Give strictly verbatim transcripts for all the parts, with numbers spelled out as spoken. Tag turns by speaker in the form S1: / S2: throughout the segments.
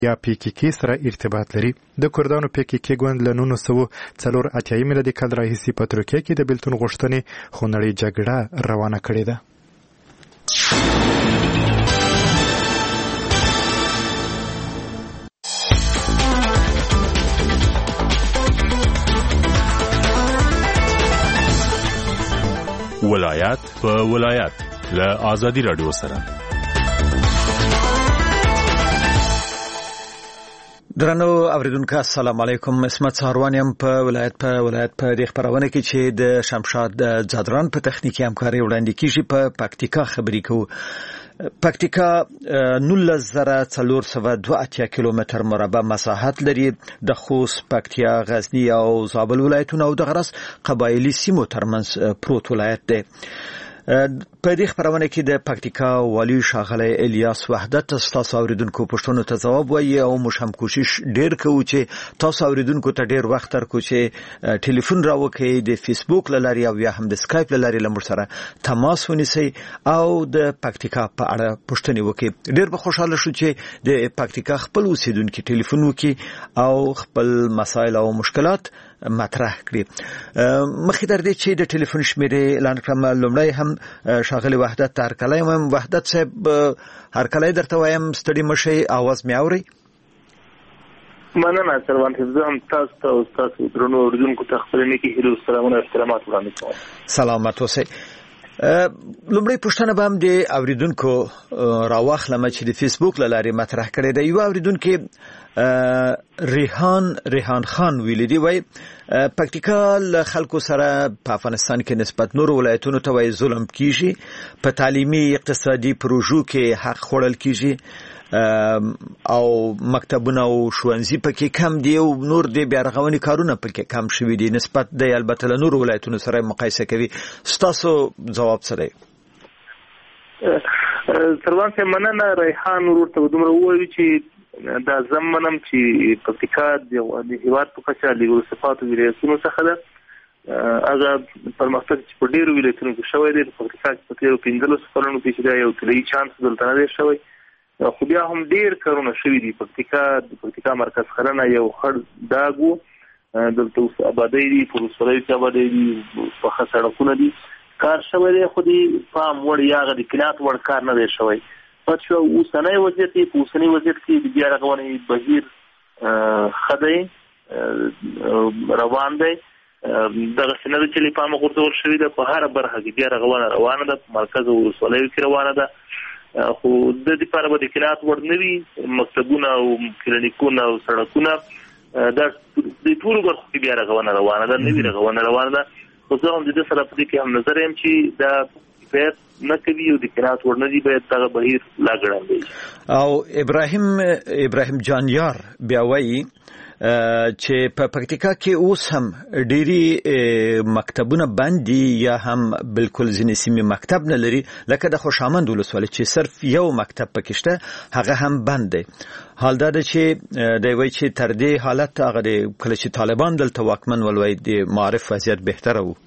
S1: یا پی کی کی سره ارتباط لري. د کردانو پی کی کی ګوند له نولس سوه څلور اتیا میلادي کال راهیسې په ترکیه کې د بیلتون غوښتنې خونړۍ جګړه روانه کړې ده.
S2: ولایت په ولایت له آزادی رادیو سره.
S3: درنو اوریدونکو السلام علیکم. اسمت سهاروانیم په ولایت په ولایت په دې خبرونه کې چې د شمشاد زادران په تخنیکی همکاري وړاندې کیږي. په پکتیکا خبرې کوو. پکتیکا نولس زره څلور سوه دوه اتیا کیلومتر مربع مساحت لري. د خوست، پکتیا، غزنی او زابل ولایتونه او د غرس قبایلی سیمو ترمنځ پروت ولایت دی. په دې خبرونه کې د پکتیکا والی ښاغلی الیاس وحدت تاسو اوریدونکو پښتنو ته ځواب وایي او موږ هم کوشش ډیر کوو چې تاسو اوریدونکو ته ډیر وخت ترکو چې ټلیفون راوکړئ، د فیسبوک لاري او یا هم د سکایپ لاري لمر سره تماس ونیسئ او د پکتیکا په اړه پوښتنې وکړئ. ډیر به خوشاله شو چې د پکتیکا خپل اوسیدونکو ټلیفون وکړي او خپل مسایل او مشکلات مطرح کړي. مخکې در دې چې د ټلیفون شمیرې اعلان کړم، لومړی هم ښاغلی وحدت هرکلی وایم. وحدت صاحب هرکلی درته وایم، ستړي مشئ، اواز مې اورئ؟
S4: مننه سروان صاحب، زه هم تاسو ته او ستاسو درنو اورېدونکو ته خپل نیکې هیلې او سلامونه او احترامات وړاندې کوم.
S3: سلامت اوسئ. لومړی پوښتنه به هم د اوریدونکو راواخلم چې د فیسبوک له لارې مطرح کړې ده. یو اوریدونکو ریحان ریحان خان ویلي دی، وایي پکتیکا له خلکو سره په افغانستان کې نسبت نورو ولایتونو ته وایي ظلم کیږي، په تعلیمي اقتصادي پروژو کې حق خوړل کیږي او مکتبونه او ښوونځي پکې کم دي او نور د بیارغونې کارونه پکې کم شوي دي نسبت د البته له نورو ولایتونو سره مقایسه کوي. ستاسو جواب څه دی؟
S4: سروان صاحب مننه. ریحان ورته دومره ووایي چې دا زمنم چې پکتیکا د هیواد په کچه د صفاتو ولایتونو څخه ده. هغه پرمختګ چې په ډیرو ولایتونو کې شوی دی، په پکتیکا کې په تیرو پنځلسو کلونو کې چې دا یو طلایي چانس دلته نه دی شوی، خو بیا هم ډیر کارونه شوي دي. پکتیکا د پکتیکا مرکز ښارونه یو خړ داګ و، دلته اوس آبادۍ دي، په ولسوالیو کې آبادۍ دي، پاخه سړکونه دي، کار شوی دی، خو د پام وړ یا هغه د قناعت وړ کار نه دی شوی. پات شو اوسنی وضعیت په اوسنی وضعیت کې د بیا رغونې بهیر ښه دی، روان دی. دغه څه نه ده چې له پامه غورځول شوي ده، په هره برخه کې بیا رغونه روانه ده، په مرکز او ولسوالیو کې روانه ده. خو د دې لپاره به د قناعت وړ نه وي. مکتبونه او کلینیکونه او سړکونه دا د ټولو برخو کې بیا رغونه روانه ده، نوې رغونه روانه ده. خو زه هم د دې سره په دې کې هم نظر یم چې دا باید نه کوي او د قناعت وړ نه دي، باید دغه بهیر لا ګړندی.
S3: او ابراهیم ابراهیم جانیار بیا وایي چې په پکتیکا کې اوس هم ډېری مکتبونه بند دي یا هم بالکل ځینې سیمې مکتب نه لري، لکه د خوشامند ولسوالۍ چې صرف یو مکتب پکې شته، هغه هم بند دی. حال دا ده چې دی وایي چې تر دې حالت هغه د کله چې طالبان دلته واکمن ول، وایي د معارف وضعیت بهتره و.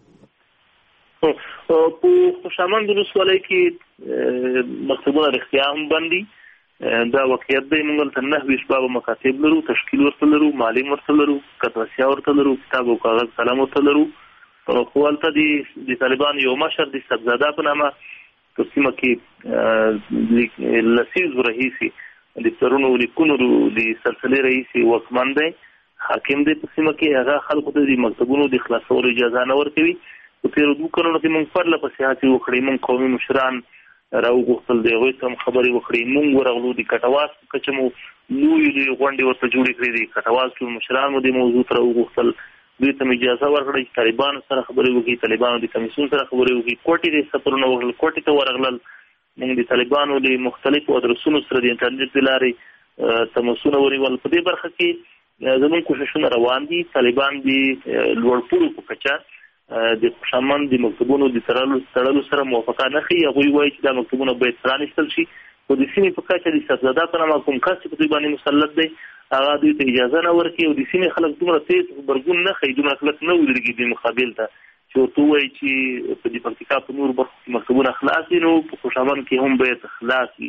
S4: په خوشامند ولسوالۍ کې مکتبونه رښتیا هم بند دي. دا واقعیت دی. موږ ته نهه ویشت بابه مکاتب لرو، تشکیل ورته لرو، معلم ورته لرو، کتاسیا ورته لرو، کتاب او کاغذ قلم ورته لرو. خو هلته د طالبان یو مشر د سبزاده په نامه په سیمه کې لسیزو رئیسي د پرونو لیکونو د سلسلې رئیسي واکمن دی، حاکم دی په سیمه کې. هغه خلکو ته د مکتبونو د خلاصولو اجازه نه ورکوي. په تېرو دوه کلونو کې موږ پرله پسې هڅې وکړې، موږ قومي مشران راوغوښتل، د هغوی سره خبرې وکړې، موږ ورغلو، د کټواز په کچه مو لویې لویې غونډې ورته جوړې کړې دي. کټواز ټول مشران مو دې موضوع ته راوغوښتل، دوی ته مې اجازه ورکړه چې طالبانو سره خبرې وکړي، طالبانو د کمیسیون سره خبرې وکړي. کوټې ته سفرونه وکړل، کوټې ته ورغلل. موږ د طالبانو له مختلفو ادرسونو سره د انټرنیټ د لارې تماسونه ونیول. په دې برخه کې زموږ کوښښونه روان دي. طالبان د لوړپوړو په کچه د خوشامند د مکتبونو د تړلو سره موافقه نه ښیي. هغوی وایي چې دا مکتبونه باید پرانیستل شي. خو د سیمې په کچه د صفزاده په نامه کوم کس چې په دوی باندې مسلط دی، هغه دوی ته اجازه نه ورکوي او د سیمې خلک دومره تیز غبرګون نه ښیي، دومره خلک نه ودرېږي دوی مقابل ته چې ورته ووایي چې په د پکتیکا په نورو برخو کې مکتبونه خلاص دي، نو په خوشامند کې هم باید خلاص وي.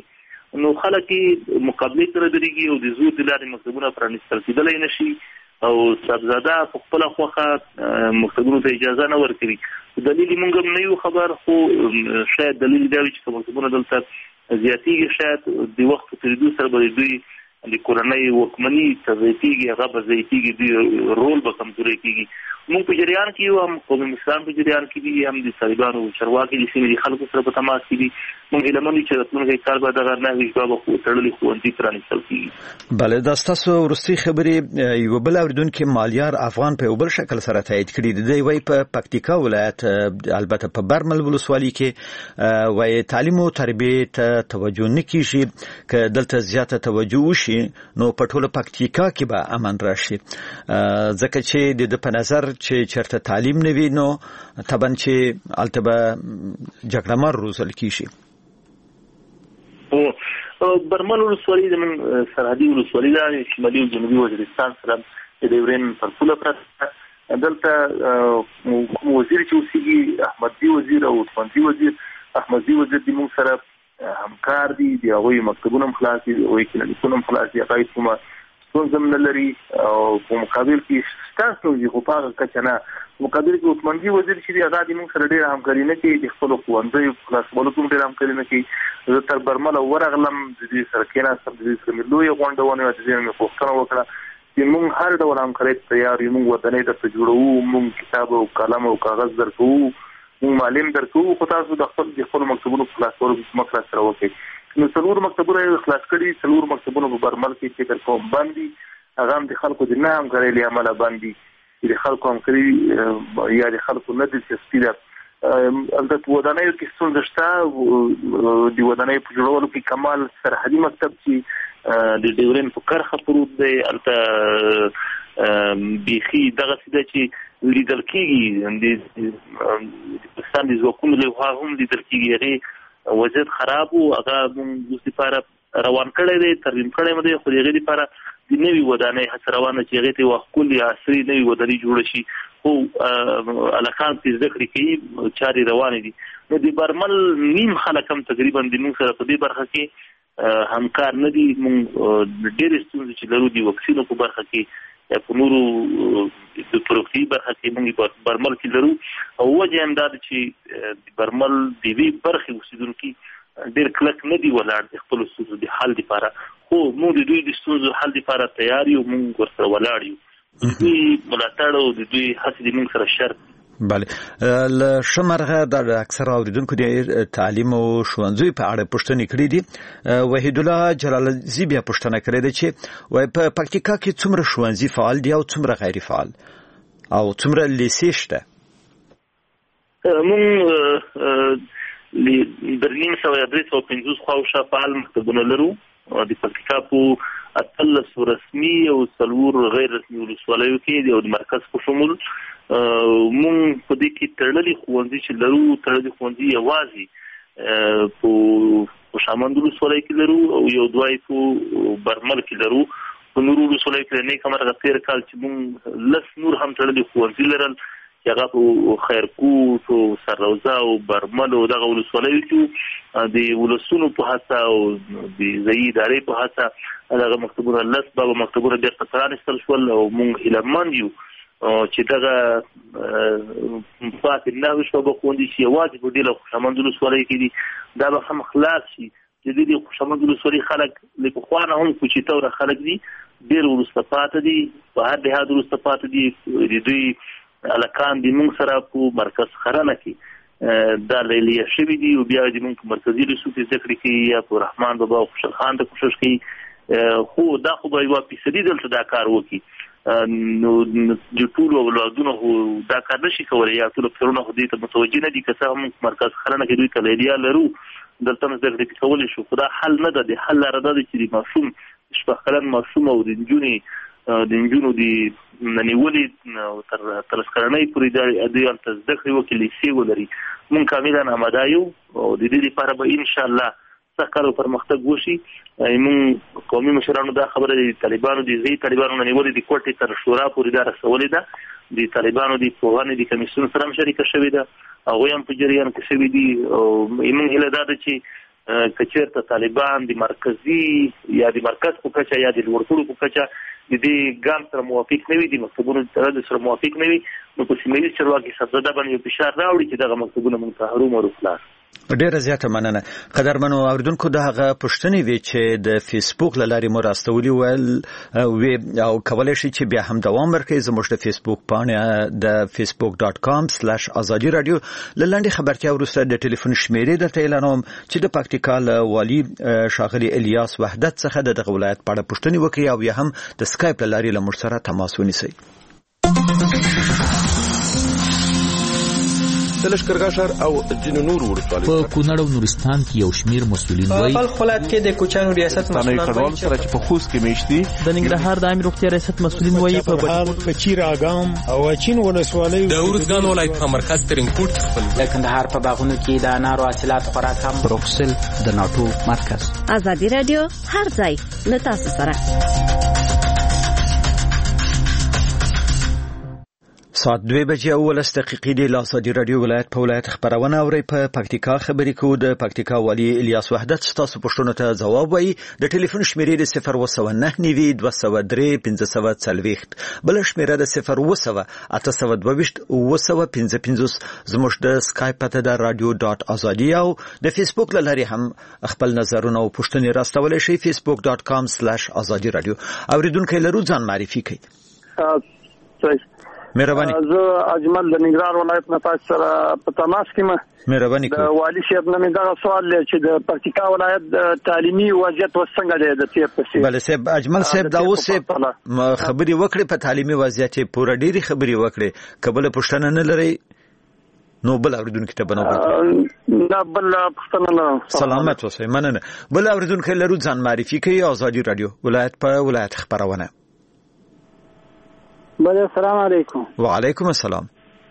S4: نو خلک مقابله سره درېږي او د زور د لارې مکتبونه پرانیستل کېدلی نه شي او صاحبزاده په خپله خوښه مکتبونو ته اجازه نه ورکوي. دلیل موږ هم نه یو خبر، خو شاید دلیل دا وي چې مکتبونه دلته زیاتېږي، شاید د وخت په تېرېدو سره به دوی د کورنۍ واکمني تضعیفېږي، هغه به ضعیفېږي، دوی رول به کمزوری کېږي. موږ په جریان کې یو، هم قوم اسلام په جریان کې دي، هم د طالبانو چارواکي د سیمې د خلکو سره په تماس کې دي. موږ هیله مند یو چې راتلونکی کال به دغه نحوي ژبه به تړلي ښوونځي پرانیستل کېږي.
S3: بله، دا ستاسو وروستۍ خبرې یو بل اورېدونکي مالیار افغان په یو بل شکل سره تایید کړي دي. دی وایي په پکتیکا ولایت، البته په برمل ولسوالۍ کې وایي تعلیم او تربیې ته توجه نه کېږي. که دلته زیاته توجه وشي نو په ټوله پکتیکا کې به امن راشي، ځکه چې د ده په نظر چې چرته تعلیم نه وي نو طبعا چې هلته به جګړه مار روزل کېږي.
S4: برمل ولسوالۍ زموږ سرحدي ولسوالۍ ده، شمالي او جنوبي وزیرستان سره د ډیورین پر پوله پرته. دلته کوم وزیر چې اوسېږي، احمدزي وزیر او عثمانزي وزیر، احمدزي وزیر د موږ سره همکار دي، د هغوی مکتبونه هم خلاص دي، د هغوی کلینیکونه هم خلاص دي، هغه کومه ستونزه هم نه لري. او په مقابل کې شته ستونزې، خو په هغه کچه نه. په مقابل کې عثمانزي وزیر چې دی هغه د موږ سره ډېره همکاري نه کوي، د خپلو ښوونځیو په خلاصولو کې هم ډېره همکاري نه کوي. زه تر برمله ورغلم، د دوی سره کېناستم، د دوی سره مې لویه غونډه ونیوه، د دوی نه مې پوښتنه وکړه چې موږ هر ډول همکارۍ ته تیار یو، موږ ودانۍ درته جوړوو، موږ کتاب او قلم او کاغذ درکوو، موږ معلم درکوو، خو تاسو د خپل د خپلو مکتبونو په خلاصولو کې زموږ سره وکړئ. نو څلور مکتبونه یې خلاص کړي، څلور مکتبونه په برمل کې فکر کوم بند دي. هغه هم د خلکو د نه همکارۍ له امله بند دي، چې د خلکو همکاري یا د خلکو نه دلچسپي ده. البته ودانیو کې ستونزه شته، د ودانیو په جوړولو کې کمال سرحدي مکتب چې د ډیورین په کرښه پروت دی، هلته بیخي دغسې ده چې لیدل کېږي، د پاکستان د ځواکونو له خوا هم لیدل کېږي. هغې وضعیت خراب و، هغه موږ اوس دپاره روان کړی دی، ترمیم کړی مو دی، خو د هغې دپاره د نوي ودانۍ هڅه روانه چې هغې ته یوه ښکلې عصري نوي ودانۍ جوړه شي. خو هلکان پرې زده کړې کوي، چارې روانې دي. نو د برمل نیم خلک هم تقریبا د موږ سره په دې برخه کې همکار نه دي. موږ ډېرې ستونزې چې لرو د واکسینو په برخه کې یا په نورو د پروکتي برخه کې موږ برمل کې لرو، او وجه هم دا ده چې د برمل د یوې برخې اوسېدونکي ډېر کلک نه دي ولاړ د خپلو ستونزو د حل دپاره. خو موږ د دوی د ستونزو حل دپاره تیار یو، موږ ورسره ولاړ یو. د دوی ملاتړ او د دوی هڅې د موږ سره شرط.
S3: بله، له ښه مرغه د اکثره اورېدونکو د تعلیم او ښوونځیو په اړه پوښتنې کړې دي. وحید الله جلالزي بیا پوښتنه کړې ده چې وایي په پکتیکا کې څومره ښوونځي فعال دي او څومره غیر فعال، او څومره لیسې شته؟
S4: موږ در نیم سوه یا درې سوه پنځوس خواوشا فعال مکتبونه لرو. د پکتیکا په اتلسو رسمي او څلور غیر رسمي ولسوالیو کې او د مرکز په شمول موږ په دې کې تړلي ښوونځي چې لرو، تړلي ښوونځي یوازې په شامند ولسوالۍ کې لرو او یو دوه یې په برمل کې لرو. په نورو ولسوالیو کې نیکه مرغه تېر کال چې موږ لس نور هم تړلي ښوونځي لرل، چې هغه په خیرکوټ او سرروزه او برمل او دغه ولسوالیو کې د ولسونو په هڅه او د ځایي ادارې په هڅه دغه مکتبونه لس بابه مکتبونه بېرته پرانیستل شول، او موږ هیلهمند یو چې دغه پاتې نهه شپه به ښوونځي چې یوازې په ډېره خوشامند ولسوالیو کې دي دا به هم خلاص شي. چې د دې خوشامند ولسوالۍ خلک له پخوا نه هم کوچېتوره خلک دي، ډېر وروسته پاتې دي، په هر لحاظ وروسته پاتې دي. د دوی هلکان د موږ سره په مرکز خرنه کې دا لیلیه شوي دي، او بیا د موږ په مرکزي لیسو کې زده کړې کوي یا په رحمان بابا او خوشحال خان ته کوشش کوي. خو دا خو به یوه فیصدي دلته دا کار وکړي، نو د ټولو اولادونو خو دا کار نشي کولی، یا ټول پلرونه خو دې ته متوجه نه دي. که څه هم مرکز خرنه کې دوی ته لیلیه لرو، دلته هم زده کړې کولی شو، خو دا حل نه ده. د حل لاره دا ده چې د ماشوم شپږ کلن ماشوم او د نجونې د نجونو د ننیولې تر تلسکرنۍ پورې دوی هلته زده کړې وکړي، لیسې ولري. موږ کاملا اماده یو، او د دې لپاره به انشاءالله سخت کار او پرمختګ وشي. موږ قومي مشرانو دا خبره د طالبانو د ځایي طالبانو ننیولې د کوټې تر شورا پورې دا رسولې ده. د طالبانو د پوهنې د کمیسیون سره هم شریکه شوې ده، هغوی هم په جریان کې شوي دي. او موږ هیله دا ده چې کچېرته طالبان د مرکزی یا د مرکز په کچه یا د لوړ په کچه د دې ګام سره موافق نه وي، د مکتبونو سره سره موافق نه وي، نو په سیمه ییز چارواکي صدرده باندې فشار راوړي چې دغه مکتبونه موږ ته هرومرو خلاص.
S3: ډیره زیاته مننه. قدرمنو اوریدونکو د هغه پوښتنې وی چې د فیسبوک له لارې مو راستولي ول وی او کولای شي چې بیا هم دوام ورکړي. زموږ د فیسبوک پاڼه د فیسبوک ډاټ کام سلیش ازادي رادیو لاندې خبرتیا وروسته د ټلیفون شمیرې درته اعلانوم چې د پکتیکا والی شاغلي الیاس وحدت څخه د ولایت په اړه پوښتنې وکړي او یا هم د سکایپ له لارې له موږ سره تماس ونیسي.
S5: د لشکرګاه ښار او ځینو نورو ولسوالیو
S6: په کونړ او نورستان کې یو شمیر مسؤلین وایي
S7: په خپل ولایت کې د کوچانو ریاست مسؤلین
S5: وایي چې په خوست کې میشتي
S6: د ننګرهار د عامه روغتیا ریاست مسؤلین وایي په
S8: بهار په چیر اګام او اچین ولسوالیو
S9: د اورزګان ولایت په مرکز ترنګپورت خپل
S7: د کندهار په باغونو کې د انارو حاصلات خوراک هم
S6: بروکسل د ناټو مرکز.
S10: ازادي رادیو هر ځای له تاسو سره.
S3: ساعت دوه بجې او ولس دقیقې دی. ازادي رادیو ولایت په ولایت خبرونه اوري. په پکتیکا خبرې کوو. د پکتیکا والی الیاس وحدت تاسو پښتون ته جواب وایي. د ټلیفون شمیرې د صفر و سو نه نیوي دوه سو درې پنځه سو څلوېښت، بل شمیره د صفر و سو اته سو دوه و سو پنځه پنځوس. زموږ د سکایپ پته د رادیو ډاټ ازادي او د فیسبوک له لارې هم خپل نظرونه او پوښتنې راستولای شئ. فیسبوک ډاټ کام سلیش ازادي رادیو. اوریدونکو لرو ځان معرفي کړئ. مهرباني.
S11: زه اجمل د ننګرهار ولایت نه تاسو سره په تماس کې م.
S3: مهرباني کوم.
S11: د والی صاحب نه دا سوال لري چې د پکتیکا ولایت د تعلیمي وضعیت وسنګ دی د تیر پسې.
S3: بل صاحب اجمل صاحب دا اوس خبري وکړي په تعلیمي وضعیت پورا ډيري خبري وکړي. قبل پښتنه نه لري نو بل اوریدونکو ته بنو
S11: نه بل پښتنه نه.
S3: سلامت اوسئ. مننه. بل اوریدونکو لرو ځان معرفي کوي. ازادي رادیو ولایت په ولایت خبرونه.
S12: بله السلام علیکم.
S3: وعلیکم السلام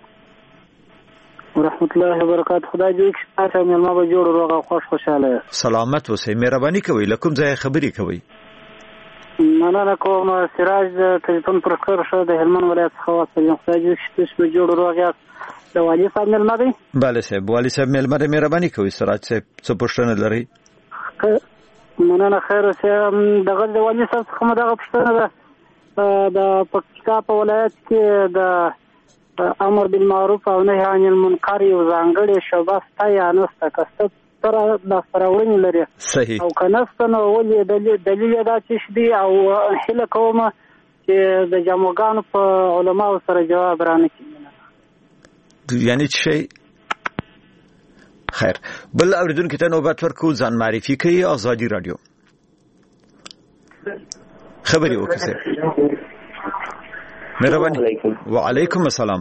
S12: ورحمت الله وبرکاته. خدای دې چې تاسو مېلمه به جوړ روغ او خوش خوشاله.
S3: سلامت اوسئ. مهرباني کوئ. لکم ځای خبري کوي.
S12: مننه کوم. سراج د تلیفون پر خبر شو د هلمند ولایت څخه واسطه. خدای دې چې تاسو به جوړ روغ یاست. د والی صاحب مېلمه دی؟
S3: بله صاحب والی صاحب مېلمه دی. مهرباني کوئ سراج صاحب څه پوښتنه لري؟
S12: مننه خیر اوسئ. دغه د والی صاحب څخه مو دغه پوښتنه ده د پکتیکا په ولایت کې د امر بالمعروف او نهي عن المنکر یو ځانګړی شوبه شته یا نشته؟ که څه تر د سراوړنې لري
S3: صحیح
S12: او که نشته نو ولې دلیل دا چې دی او هیله کوم چې د جاموګانو په علماو سره جواب رانه کړي.
S3: یعنی چې شي خیر. بل اوریدونکو ته نوبت ورکو. ځان معرفي کوي. ازادي رادیو خبري وکړئ. مهرباني. وعلیکم السلام.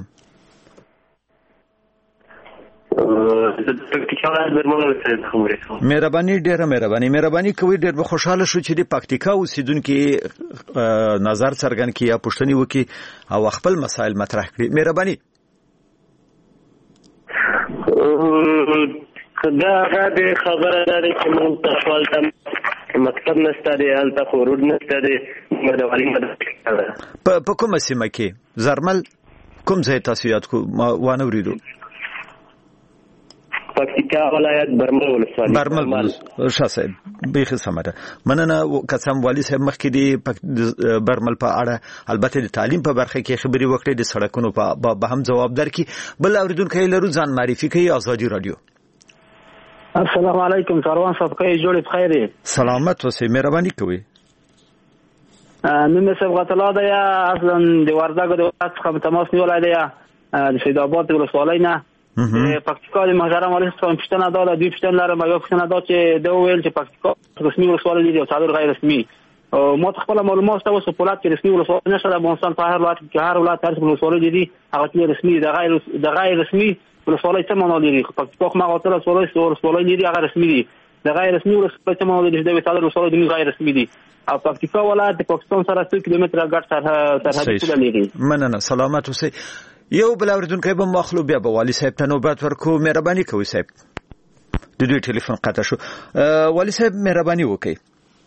S3: مهرباني ډیره مهرباني. مهرباني کوي. ډیر به خوشاله شو چې د پکتیکا اوسیدونکو نظر څرګند کړي یا پوښتنې وکړي او خپل مسائل مطرح کړي. مهرباني.
S13: دا هغه خبره ده چې موږ تاسو ته مکتب نشته دی، هلته خو روډ نشته دی. مدوالي مدد
S3: په کومه سیمه کې زرمل کوم ځای تاسو یاد کو وانه وریدو؟
S13: پکتیکا ولایت برمل ولسوالي.
S3: برمل شاسه بیخي سمره. مننه. قسم والی صاحب مخکې دی برمل په اړه البته د تعلیم په برخه کې خبري وکړي. د سړکونو په به هم جواب درکې. بل اوریدونکو لرو ځان معرفي کوي. ازادي رادیو.
S12: السلام علیکم. سروان صاحب کې جوړې بخیر.
S3: سلامت اوسئ. مهرباني کوئ.
S12: نن څه غوښتل دا یا اصلا د وردګو د وخت څخه تماس نیولای دی د سید آباد ولسوالۍ نه. پکتیکا د محترم والی صاحب پښتنه دا د دوی پښتنه لرم. یو پښتنه دا چې د ویل چې پکتیکا رسمي ولسوالۍ دی او څلور غیر رسمي. او مو خپل معلومات تاسو په پولاد کې رسمي ولسوالۍ نشته. د افغانستان په هر ولایت کې هر ولایت هر ولسوالۍ دي هغه چې رسمي د غیر د غیر رسمي ولسوالۍ څه معنا لري؟ پکتیکا خو هغه ټول ولسوالۍ ولسوالۍ دي هغه رسمي دي. د غیر رسمي ولسوالۍ څه معنا لري؟ د څلور ولسوالۍ دي غیر رسمي دي. او پکتیکا ولایت د پاکستان سره څو کیلومتره ګډ سرحد لري.
S3: مننه. سلامت اوسئ. یو بل اوریدونکو به مخلو بیا به والی صاحب ته نوبت ورکو. مهرباني کوئ صاحب. د دوی ټلیفون قطع شو. والی صاحب مهرباني وکړئ.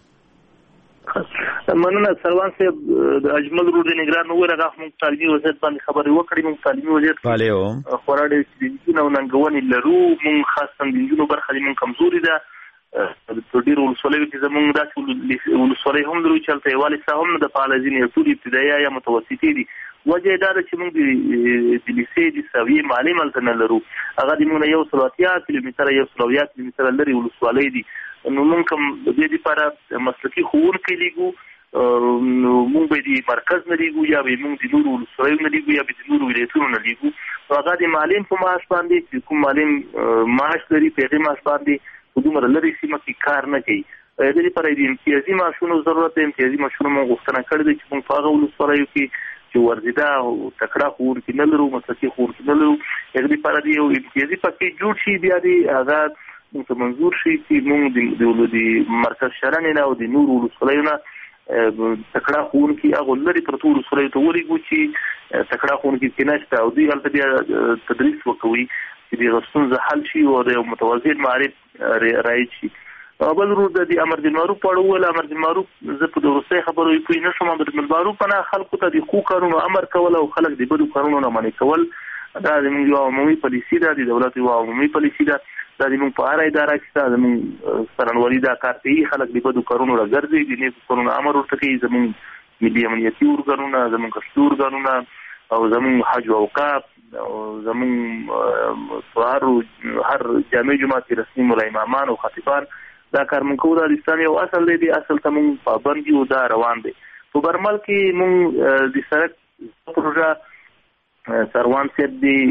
S4: مننه. سروان صاحب د اجمل روډ نگران نو ورغه موږ تعلیمي وضعیت باندې خبرې وکړې. موږ تعلیمي وضعیت
S3: والو
S4: خورا ډېر ستونزې او ننګونې لرو. موږ خاصه د انجونو برخه موږ کمزوري ده په ډیرو ولسوالیو کې زموږ داسې ولسوالۍ هم لرو چې هلته یووالی ساه هم نه ده فعاله، ځینې ټول ابتدایي یا متوسطې دي. وجه یې دا ده چې موږ د لیسې د سویې معلم هلته نه لرو، هغه د موږ نه یو سل اتیا کیلومتره یو سل اویا کیلومتره لرې ولسوالۍ دي. نو موږ کوم د دې لپاره مسلکي ښوونکي لیږو، نو موږ به د مرکز نه لیږو یا به موږ د نورو ولسوالیو نه لیږو یا به د نورو ولایتونو نه لیږو. هغه د معلم په معاش باندې چې کوم معلم معاش لري په هغې معاش باندې په دومره لرې سیمه کې کار نه کوي. د دې لپاره د امتیازي معاشونو ضرورت دی. امتیازي معاشونو موږ غوښتنه کړې ده چې موږ په هغه ولسوالیو کې چې ورزیده او تکړه ښوونکي نه لرو، مسلکي ښوونکي نه لرو، هغې لپاره د یو امتیازي پکیج جوړ شي، بیا د هغه موږ ته منظور شي چې موږ د مرکز شرنې نه او د نورو ولسوالیو نه تکړه ښوونکي هغو لرې پرتو ولسوالیو ته ولېږو چې تکړه ښوونکي کې نشته او دوی هلته بیا تدریس وکوي چې دغه ستونزه حل شي او د یو متوازن معرف رایج شي. بل ورور د امر بالمعروف په اړه وویل. امر بالمعروف زه په وروستۍ خبرو پوه نه شوم. امر بالمعروف نه خلکو ته د ښو کارونو امر کول او خلک د بدو کارونو نه منع کول، دا زموږ یوه عمومي پالیسي ده، د دولت یوه عمومي پالیسي ده. دا زموږ په هره اداره کې شته. زموږ څارنوالي دا کار کوي، خلک د بدو کارونو راګرځي، د نیکو کارونو امر ورته کوي. زموږ ملي امنیتي ارګانونه، زموږ کشتي ارګانونه او زموږ حج او اوقاف او زموږ په هر جامع جماعت کې رسمي ملا امامان او خطیبان دا کار مونږ کوو. دا د اسلام یو اصل دی، د اصل ته مونږ پابند یو، دا روان دی. په برمل کې مونږ د سړک پروژه سروان صاحب دی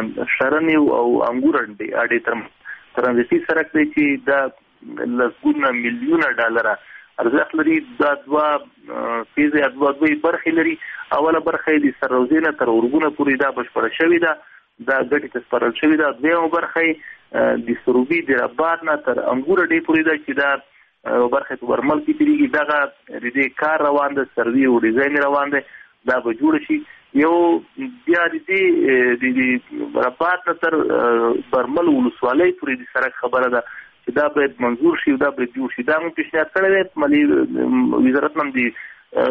S4: شرنې او انګور دی اډې تر ترانزیتي سړک دی چې دا لسګونه میلیونه ډالره ارزښت لري. دا دوه فیزې دوه دوه برخې لري. اوله برخه یې د سرروزې نه تر اورګونه پورې دا بشپړه شوې ده، دا ګټې ته سپارل شوې ده. دویمه برخه یې د سروبي د رباط نه تر انګور ډې پورې ده چې دا برخه په برمل کې تیریږي. دغه د دې کار روان ده، سروي او ډیزاین روان دی، دا به جوړ شي. یو بیا د دې د رباط نه تر برمل ولسوالۍ پورې د سړک خبره ده چې دا باید منظور شي، دا باید جوړ شي. دا موږ پیشنهاد کړی دی. مالي وزارت هم د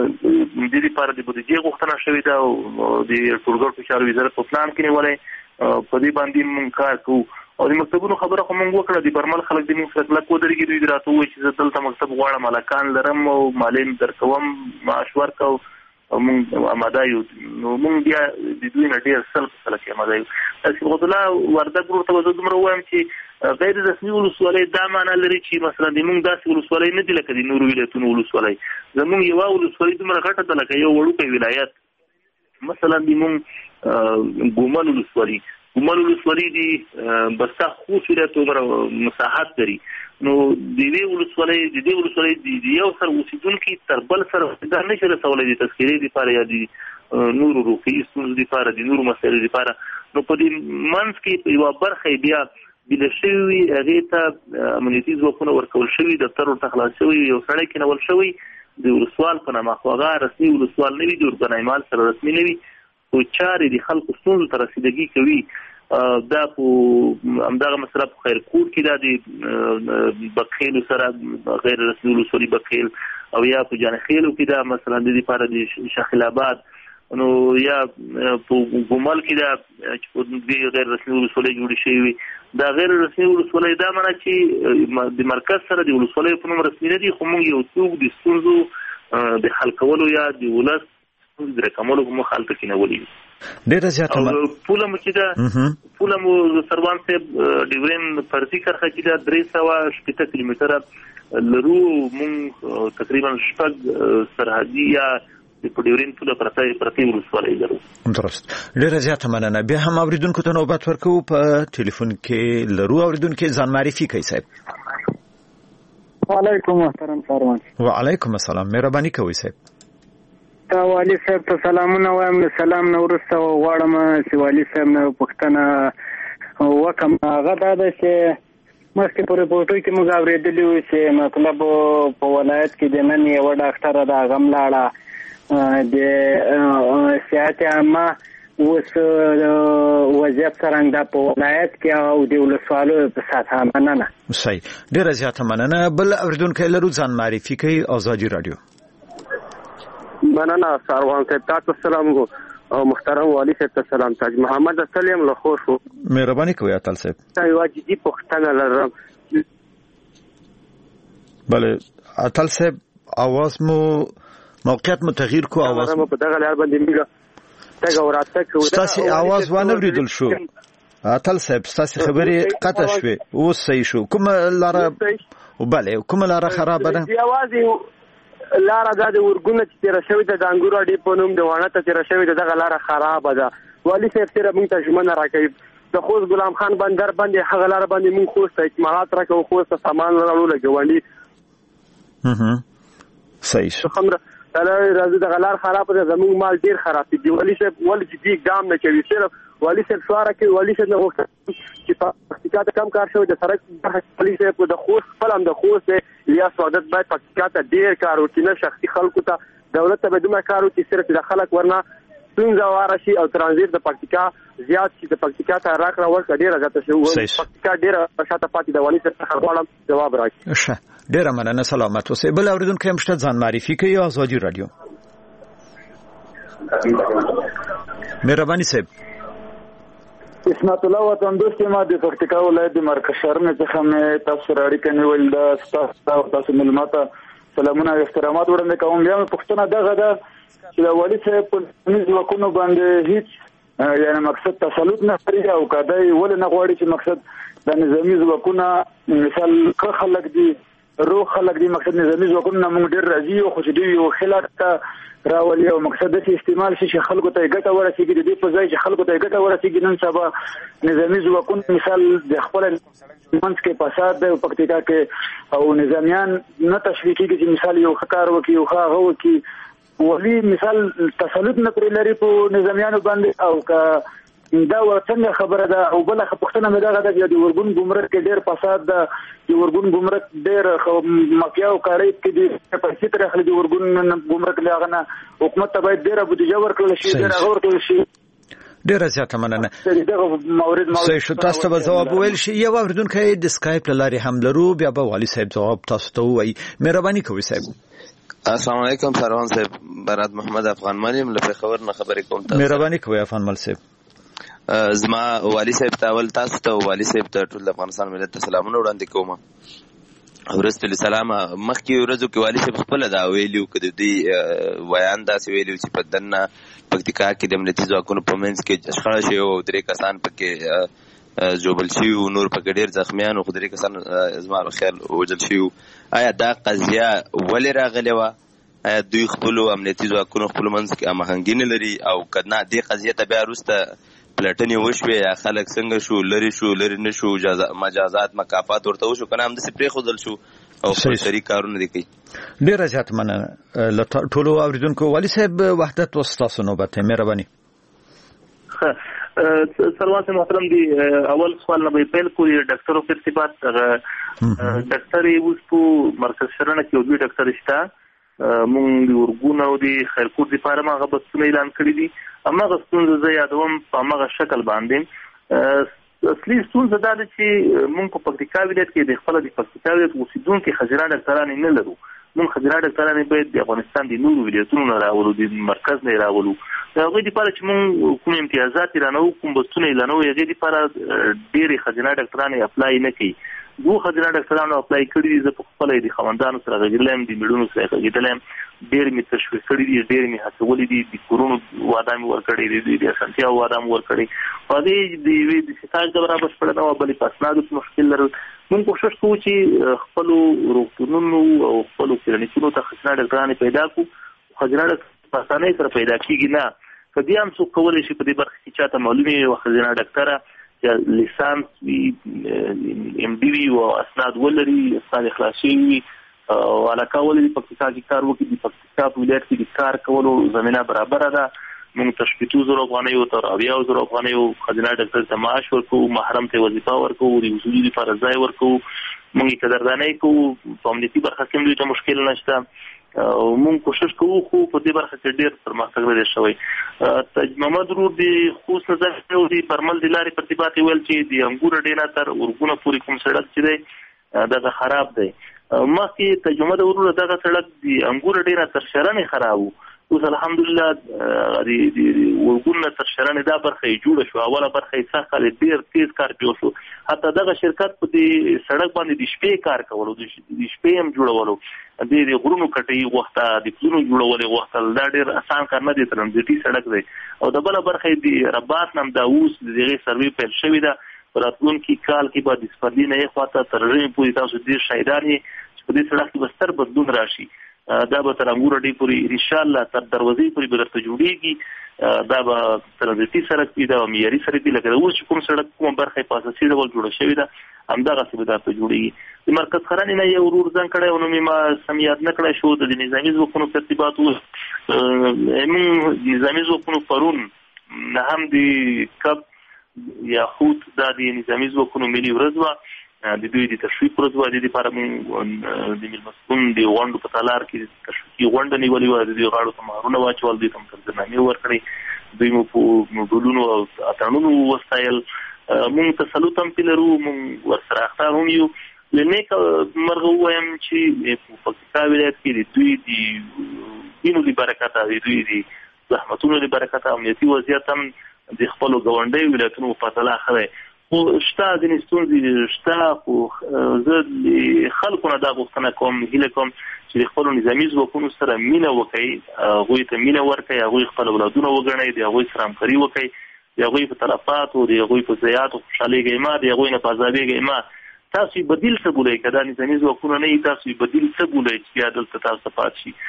S4: دې لپاره د بودیجې غوښتنه شوې ده او د ټولګټو چارو وزارت په پلان کې نیولی. په دې باندې موږ کار کوو. او د مکتبونو خبره خو موږ وکړه. د برمل خلک د موږ سره کلک ودرېږي، دوی راته ووایي چې زه دلته مکتب غواړم، هلکان لرم او معلم درکوم، معاش ورکوم او موږ اماده یو. نو موږ بیا د دوی نه ډېر سل په سله کې اماده یو. صبغت الله وردګ ورور ته به زه دومره ووایم چې غیر رسمي ولسوالۍ دا معنا لري چې مثلا د موږ داسې ولسوالۍ نه دي لکه د نورو ولایتونو ولسوالۍ. زموږ یوه ولسوالۍ دومره غټه ده لکه یو وړوکی ولایت. مثلا د موږ ګومل ولسوالي ګومل ولسوالي د بستا خوست ولایت عمره مساحت لري. نو د دې ولسوالۍ د دې ولسوالۍ د یو سر اوسېدونکي تر بل سره دا نشي رسولی د تذکرې دپاره یا د نورو روغتیایي ستونزو دپاره، د نورو مسایلو دپاره. نو په دې منځ کې یوه برخه بیا بیله شوي وي، هغې ته امنیتي ځواکونه ورکول شوي، دفتر ورته خلاص شوی، یو سړی کېنول شوی د ولسوال په نامه. خو هغه رسمي ولسوال نه وي، د اورګنایمال سره رسمي نه وي، خو چارې د خلکو ستونزو ته رسیدګي کوي. دا په همدغه مسله په خیرکوټ کې دا د بکخیلو سره غیر رسمي ولسوالي بکخیل او یا په جانخیلو کې دا مثلا د لپاره د شاخل آباد، نو یا په ګومل کې دا چې غیر رسمي ولسوالۍ جوړې شوې وي. دا غیر رسمي ولسوالۍ دا معنی چې د مرکز سره د ولسوالیو په نوم رسمي نه دي، خو موږ یو څوک د ستونزو د حل کولو یا د ولس د رقمولو په مخ هلته کېنولي وي.
S3: ډېره زیاته
S4: پوله مو چې ده پوله مو سروان صاحب ډیورین فرضي کرښه چې ده درې سوه شپېته کیلومتره لرو. موږ تقریبا شپږ سرحدي یا په ډیورین پوله پرتې ولسوالۍ لرو.
S3: درست. ډېره زیاته مننه. بیا هم اورېدونکو ته نوبت ورکوو. په ټلیفون کې لرو اورېدونکي، ځان معرفي کوي صاحب.
S14: وعلیکم محترم سروان.
S3: وعلیکم السلام. مهرباني کوئ صاحب.
S14: تا والی صاحب ته سلامونه وایم. له سلام نه وروسته غواړم چې والی صاحب نه پوښتنه وکړم. هغه دا ده چې مخکې په رپورټو کې موږ اورېدلي وو چې مطلب په ولایت کې د نن یوه ډاکټره ده، هغه هم لاړه. د صحت عامه اوس وضعیت څرنګه ده په ولایت کې او د ولسوالیو په سطحه؟ مننه.
S3: صحیح. ډېره زیاته مننه. بل اورېدونکی لرو، ځان معرفي کوي. ازادي راډیو.
S15: مننه سروان صاحب، تاسو سلام او محترم والی صاحب ته سلام. تاج محمد سلیم له خوشو.
S3: مهرباني کوئ اتل صاحب.
S15: یوه جدي پوښتنه لرم.
S3: بله اتل صاحب اواز مو موقعیت مو تغییر کو اواز
S15: مو په دغه لار باندې میګه تګ اوراته کو
S3: ستاسو اواز ونه وریدل شو اتل صاحب ستاسو خبرې قطع شوه اوس صحیح شو کوم لار وبله کوم لار خراب ده
S15: دی اواز لار د ورګونه چې تیر شوی د انګورو ډې په نوم د وانه ته تیر شوی دغه لار خراب ده والی صاحب سره موږ ته ژمنه راکړي د خوست غلام خان بندر باندې هغه لار باندې موږ خوست اجماعات راکو خوست سامان راوړو لګوالي
S3: هم صحیح شو
S15: خمره تلای راځي د غلار خراب ده زموږ مال ډیر خراب دي والی صاحب ول جدي اقدام نه کوي صرف والی صاحب سواره کوي والی صاحب نه وخت چې پاکستان کم کار شوی د سرک والی صاحب د خوست فلم د خوست یا سعادت باید پاکستان ډیر کار وکړي نه شخصي خلکو ته دولت ته به دومره کار وکړي صرف د خلک ورنه څنګه وارشي او ترانزیت د پاکستان زیات چې د پاکستان ته راکړه ورکړه ډیره زیاته شوی پاکستان ډیره شاته پاتې د والی صاحب څخه غواړم جواب راکړي
S3: ښه ډیره مننه سلامت اوسئ بل اوریدونکو هم شته ځان معرفي کوي آزادي رادیو مهرباني صاحب
S16: اسمت الله وطن دوست ما د پکتیکا ولایت د مرکز شهر څخه مې تاسو سره اړیکه نیول د تاسو تاسو ملماته سلامونه او احترامات وړاندې کوم بیا پښتنه دغه ده چې د والي صاحب په نيز وکونو باندې هیڅ یعنی مقصد تسلط نه لري او کدی ول نه غواړي چې مقصد د نظامی ځواکونه مثال که خلک دي روح خلک دي مقصد نظامی ځواکونه موږ ډیر راځي او خو دې یو خلاف راولي او مقصد د استعمال شي خلکو ته ګټه ورسیږي د دې په ځای چې خلکو ته ګټه ورسیږي نن سبا نظامی ځواکونه مثال د خپل منځ کې فساد د پکتیکا کې او نظامیان نه تشویق کیږي چې مثال یو خکار وکي او هغه وکي ولی مثال تسلط نه پرې لري په نظامیانو باندې او که دا څنګه خبره ده او بل پښتنه مې دغه د ورګون ګمرک کې ډېر فساد ده چې ورګون ګمرک ډېر مافیا او کاری کې دي په څیر اخلي د ورګون ګمرک لاغنه حکومت ته باید ډېر بودیجه ورکړل شي ډېر غوړ کړل شي
S3: ډیره زیاته مننه
S16: دغه مورد
S3: صحیح شو تاسو به جواب ویل شي یو اوریدونکو د اسکایپ لاري هم لرو بیا به والي صاحب جواب تاسو ته وایي مهرباني کوئ صاحب
S17: السلام علیکم سروان صاحب برات محمد افغان مالیم له خبر نه خبرې کوم
S3: تاسو مهرباني کوئ افغان مال صاحب
S17: زما والي صاحب تاول تاسو ته والي صاحب ته ټول افغانستان ملت ته سلامونه وړاندې کوم ورسته سلام مخکې ورځو کې والي صاحب خپل دا ویلو کده دی ویان دا سی ویلو چې په دنه پکتیکا کې د امنیتي ځواکونو په منځ کې شخړه شوی او درې کسان پکې جوبل شي او نور پکې ډیر زخمیان او درې کسان زما خیال وجل شي آیا دا قضیه ولې راغلی و آیا دوی خپل امنیتي ځواکونو خپل منځ کې امهنګي نه لري او کدنا دې قضیه ته بیا وروسته پلټنې وشوې یا خلک څنګه شو لری شو لری نه شو مجازات مکافات ورته وشو کنه هم د سپری خودل شو او په طریقې کارونه دي کوي
S3: ډیر زیات مننه له ټولو اوریدونکو والي صاحب وحدت وستاسو نوبت مهرباني
S4: سروان محترم دی اول سوال نه به پیل کوی ډاکټر او ارتباط ډاکټر یوس په مرکز شرنه کې دوی ډاکټر شته مونږ ورګونه او دی خیرکوټ دی پاره ما غبطونه اعلان کړی دي اما غستون زه یادوم په هغه شکل باندې اصلي ستونزه دا ده چې مونږ په پکتیکا ولایت کې د خپل د پکتیکا ولایت اوسیدونکو خزران ډاکټران نه لرو مونږ خزران ډاکټران باید د افغانستان د نورو ولایتونو نه راولو د مرکز نه راولو هغه د پاره چې مونږ کوم امتیازات رانو کوم بستونه لانو هغه د پاره ډېری خزران ډاکټران اپلای نه کوي دو خزران ډاکټرانو اپلای کړی دي زه په خپل د خوندانو سره غږیدلم د میډونو سره غږیدلم ډېر می تشویق کړی دي ډېر می هڅولې دي د کورونو وادام ورکړی دي د اسانتیا وادام ورکړی په دې د وی د شتاج د برابر شپړنه او بلې پاسنادو مشکل لري موږ کوشش کوو چې خپل روغتونونو او خپل کلینیکونو ته خزران ډاکټران پیدا کړو خزران په اسانۍ سره پیدا کیږي نه کدی هم څوک کولای شي په دې برخه کې چاته معلومي او خزران ډاکټره چې لیسانس وی ام ډي وی او اسناد ولري اسناد اخلاصي وي او علاقه ولري په پکتیکا کې کار وکړي د پکتیکا په ولایت کې د کار کولو زمينه برابر ده موږ تشبیتو زره افغاني او تر اویا زره افغاني او خزانه ډاکټر ته معاش ورکو محرم ته وظیفه ورکو او د اصولي لپاره ځای ورکو موږ قدردانۍ کوو په امنیتي برخه کې موږ ته مشکل نشته او موږ کوشش کوو خو په دې برخه کې ډېر پرمختګ لري شوی تاج محمد رور دی خوست نظر او دی پرمل د لارې پرتبات ویل چې د انګور ډینا تر ورګونه پوری کوم سړک چې دی دا خراب دی مخکې تاج محمد رور دغه سړک د انګور ډینا تر شرنه خرابو اوس الحمدلله د ورګونه تر شرانه دا برخه جوړه شو. اوله برخه یې څخه ډیر تیز کار پیو شو. حتی دغه شرکت په دې سړک باندې د شپې کار کولو، د شپې هم جوړولو، د غرونو کټي وخته د پلونو جوړولې وخته. دا ډیر آسان کار نه دی، ترانزیتي سړک دی. او د بل برخه د رباط نام دا اوس دغه سروي پیل شوې ده. راتلونکي کال کې به د سپرلی نه خواته تر رې پورې تاسو ډیر شایدان یې چې په دې سړک کې بستر بدلون راشي. دا به تر انګور ډی پورې ان شاء الله تر دروازې پورې به درته جوړیږي. دا به ترانزیتي سړک وي، دا معیاري سړک وي. لکه اوس چې کوم سړک کوم برخه په اساسي ډول جوړه شوې ده همدغسې به درته جوړیږي. د مرکز خرانې نه یو ورور ځان کړی او نو مې ما سم یاد نه کړی شو. د نظامي ځواکونو ترتیبات اوس موږ نظامي ځواکونو پرون نه هم د کب یا خوت دا د نظامي ځواکونو ملي ورځ وه، د دوی د تشویق ورځ وه. د دې لپاره موږ د میلمستون د غونډو په تالار کې تشویقي غونډه نیولې وه. د دوی غاړو ته مهرونه واچول، دوی ته مقدرنامې ورکړې، دوی مو په ډولونو او اتڼونو وستایل. موږ تسلط هم پرې لرو، موږ ورسره اخته هم یو. له نیکه مرغه ووایم چې په پکتیکا ولایت کې د دوی د دینو له برکته، د دوی د زحمتونو له برکته امنیتي وضعیت هم د خپلو ګاونډیو ولایتونو په پرتله ښه دی. خو شته ځینې ستونزې شته، خو زه د خلکو نه دا غوښتنه کوم، هیله کوم چې د خپلو نظامي ځواکونو سره مینه وکړي، هغوی ته مینه ورکړي، هغوی خپل اولادونه وګڼئ، د هغوی سره همکاري وکړئ، د هغوی په تلفاتو، د هغوی په ضیاعاتو خوشحالېږئ مه، د هغوی نه په عذابېږئ مه. تاسو بدیل څه بولئ، که دا نظامي ځواکونه نه وي تاسو بدیل څه بولئ چې بیا دلته تاسو پات شي.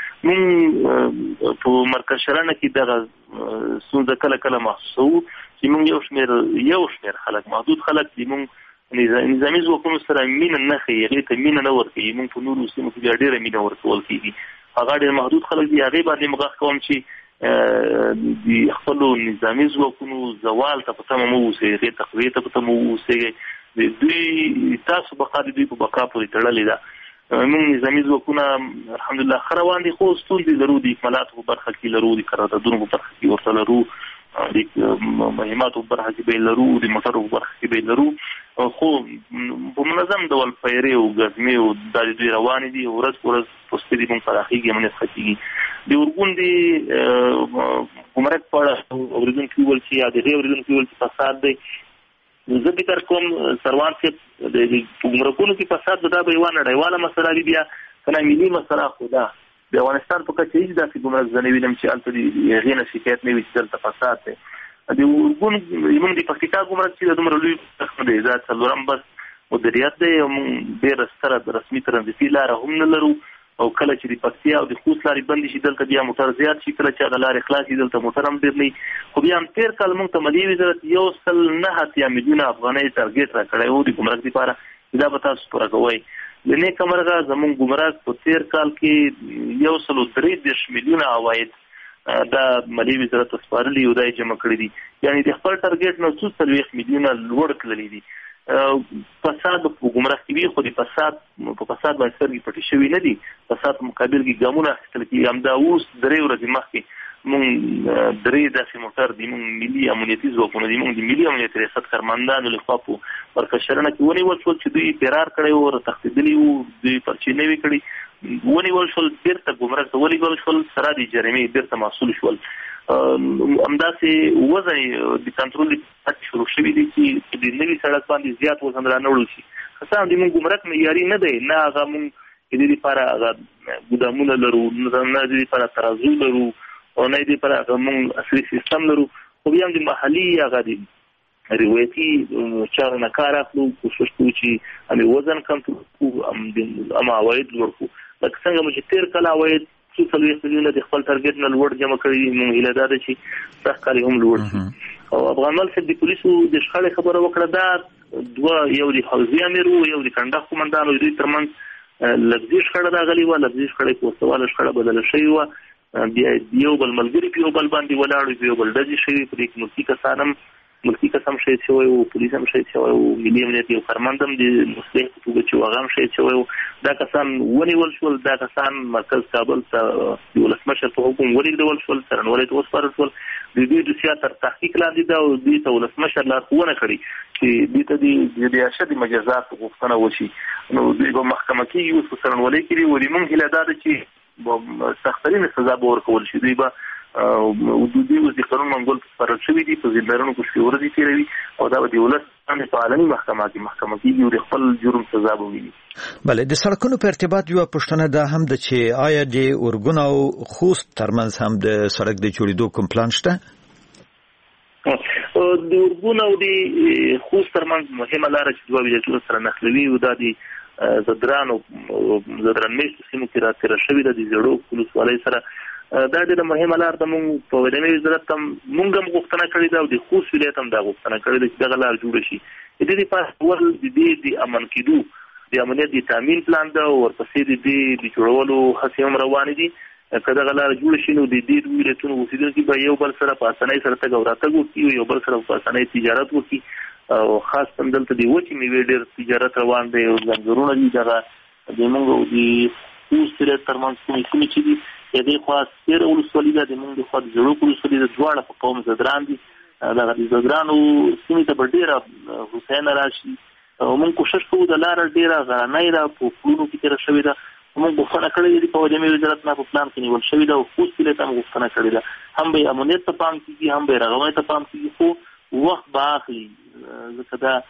S4: موږ په مرکز شرانه کې دغه ستونزه کله کله محسوسوو چې موږ یو شمېر یو شمېر خلک محدود خلک دي، موږ نظامي ځواکونو سره مینه نه ښیي، هغې ته مینه نه ورکوي. موږ په نورو سیمو کې بیا ډېره مینه ورکول کېږي. هغه ډېر محدود خلک دي. هغې باندې مو غږ کوم چې د خپلو نظامي ځواکونو زوال ته په تمه مه اوسئ، هغې تقویې ته په تمه اوسئ. دوی تاسو بقا د دوی په بقا پورې تړلې ده. موږ نظامي ځواکونه الحمدلله ښه روان دي، خو ستونزې لرو، د اکمالاتو په برخه کې لرو، د قراردادونو په برخه کې ورته لرو، د مهماتو په برخه کې به لرو، د موټرو په برخه کې به لرو. خو په منظم ډول پیرې او ګزمې او دا د دوی روانې دي. ورځ په ورځ پوستې دي موږ پراخېږي، امنیت ښه کېږي. د ارګون د ګمرک په اړه اورېدونکي وویل چې یا د هغې اورېدونکي وویل چې فساد دی. زه فکر کوم سروان صاحب د ګمرکونو کې فساد دا به یوه نړیواله مسله وي، بیا که نه ملي مسله. خو دا د افغانستان په کچه هېڅ داسې ګمرک زه نه وینم چې هلته د هغې نه شکایت نه وي چې دلته فساد دی. د ارګون زموږ د پکتیکا ګمرک چې د دومره لوی نه دی، دا څلورم بس مدیریت دی. موږ ډېره ستره رسمي ترانزیتي لاره هم نه لرو، او کله چې د پکتیا او د خوست لارې بندې شي دلته بیا موټر زیات شي، کله چې هغه لارې خلاص شي دلته موټر هم ډېر نه وي. خو بیا هم تېر کال موږ ته مالیې وزارت یو سل نه اتیا میلیونه افغانۍ ټارګېټ را کړی و د ګمرک دپاره، دا به تاسو پوره کوئ. د نیکه مرغه زموږ ګمرک په تېر کال کې یو سل درې دېرش میلیونه عواید دا مالیې وزارت ته سپارلي او دا یې جمع کړي دي. یعنې د خپل ټارګېټ نه څو څلوېښت میلیونه لوړ تللي دي. فساد په ګمرک کې وي، خو د فساد په فساد باندې سترګې پټې شوي نه دي. فساد په مقابل کې ګامونه اخیستل کېږي. همدا اوس درې ورځې مخکې موږ درې داسې موټر دي، موږ ملي امنیتي ځواکونه دي، موږ د ملي امنیت ریاست کارمندانو لخوا په مرکز شرنه کې ونیول شول چې دوی فرار کړی وو، تښتېدلي وو، دوی پرچې نوي کړي، ونیول شول، بېرته ګمرک ته ولېږل شول، سره د جریمې بېرته محصول شول. همداسې وزن د کنټرول پاتې شروع شوي دي چې د نوي سړک باندې زیات وزن را نه وړل شي. خاصه د موږ ګمرک معیاري نه دی، نه هغه موږ د دې لپاره هغه ګودامونه لرو، نه د دې لپاره ترازو لرو، او نه د دې لپاره هغه موږ عصري سیستم لرو. خو بیا هم د محلي هغه د روایتي چارو نه کار اخلو، کوشش کوو چې همې وزن کنټرول کړو، هم عواید لوړ کړو. لکه څنګه مو چې تېر کال عواید څو څلوېښت میلیونه د خپل ټارګېټ نه لوړ جمع کړي دي، موږ هیله دا ده چې سږ کال هم لوړ شي. او افغانمل صاحب د پولیسو د شخړې خبره وکړه، دا دوه، یو د حوزې امیر و، یو د کنډک قومندان و، دوی ترمنځ لفظي شخړه راغلې وه. لفظي شخړه یې په وسواله شخړه بدله شوې وه. بیا یو بل ملګري په یو بل باندې ولاړ، په یو بل ډزې شوې. په دې کې ملکي کسان هم ملکي کس هم شهید شوی و، پولیس هم شهید شوی و، ملي امنیت یو کارمند هم د مصلح په توګه چې هغه هم شهید شوی و. دا کسان ونیول شول، دا کسان مرکز کابل ته د ولسمشر په حکم ولېږدول شول، څارنوالۍ ته وسپارل شول. د دوی دوسیه تر تحقیق لاندې ده او دوی ته ولسمشر لارښوونه کړې چې دوی ته د اشد مجازات غوښتنه وشي. نو دوی به محکمه کېږي، اوس په څارنوالۍ کې دي. ولې موږ هیله دا ده چې سخترینه سزا به ورکول شي. دوی به حدودي اوس د قانون منګول سپارل شوي دي په زندانونو کې شپې ورځې تېروي او دا به د ولس باندې په عالمي محکمه کې محکمه کېږي او د خپل جرم سزا به وویني.
S3: بله، د سړکونو په ارتباط یوه پوښتنه دا هم ده چې آیا د ارګون او خوست ترمنځ هم د سړک د جوړېدو کوم پلان شته؟
S4: د ارګون او د خوست ترمنځ مهمه لاره چې دوه ولایتونه سره نښلوي او دا د زدران او زدران میشتو سیمو کې راتېره شوې ده د زړو ولسوالۍ سره. دا ډېره مهمه لار ده. موږ په وداني وزارت هم موږ هم غوښتنه کړې ده او د خوست ولایت هم دا غوښتنه کړې ده چې دغه لار جوړه شي. د دې لپاره اول د دې د امن کېدو د امنیت د تامین پلان ده او ورپسې د دې د جوړولو هڅې هم روانې دي. که دغه لار جوړه شي نو د دې دوه ولایتونو اوسېدونکي به یو بل سره په اسانۍ سره تګ او راتګ وکړي او یو بل سره په اسانۍ تجارت وکړي او خاص دلته د وچې مېوې ډېر تجارت روان دی او ځنګلونه دي. دغه د موږ او د خوست ولایت ترمنځ کومې سیمې چې دي د دې خوا سپېره ولسوالي ده، د موږ د خوا د زړوک ولسوالي ده، دواړه په قوم زدران دي. دغه د زدرانو سیمې ته به ډېره هوساینه راشي او موږ کوشش کوو د لاره ډېره غرنۍ ده، په پلونو کې تېره شوې ده. موږ غوښتنه کړې ده په وداني وزارت نه په پلان کې نیول شوې ده او خوست ولایت هم غوښتنه کړې ده. هم به امنیت ته پام کېږي، هم به رغونې ته پام کېږي، خو وخت به اخلي ځکه دا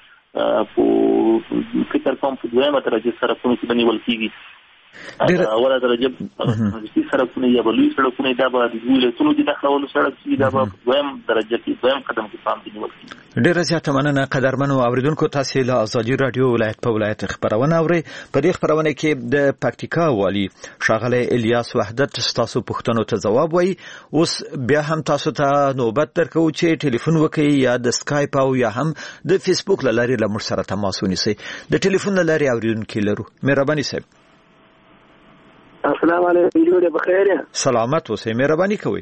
S4: په فکر کوم په دویمه درجه سرکونو کې به نیول کېږي. اوله درجه مجلسي سړکونه یا به لوی سړکونه دا به د دوی ولایتونو د نښلولو سړک چې دا به په دویم درجه کې دویم قدم کې پام کې نیول کېږي.
S3: ډېره زیاته مننه قدرمنو اوریدونکو. تاسې له ازادي راډیو ولایت په ولایت خبرونه اورئ. په دې خبرونه کې د پکتیکا والي ښاغلی الیاس وحدت ستاسو پوښتنو ته ځواب وایي. اوس بیا هم تاسو ته نوبت درکوو چې ټلیفون وکړئ یا د سکایپ او یا هم د فیسبوک له لارې له موږ سره تماس ونیسئ. د ټلیفون له لارې اوریدونکي لرو. مهرباني صاحب.
S18: السلام علیکم. جوړه بخیر.
S3: سلامت اوسئ. مهرباني کوئ.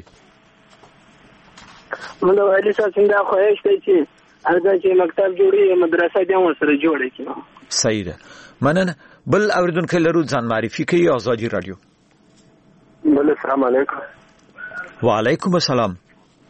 S18: موږ علي صاحب څنګه خواهش کوي چې هغه چې مکتب جوړي مدرسه دې هم سره جوړه کړي.
S3: صحیح ده. مننه. بل اوریدونکو لرو ځان معرفي کوي. ازادي رادیو.
S18: بل السلام علیکم.
S3: وعلیکم السلام.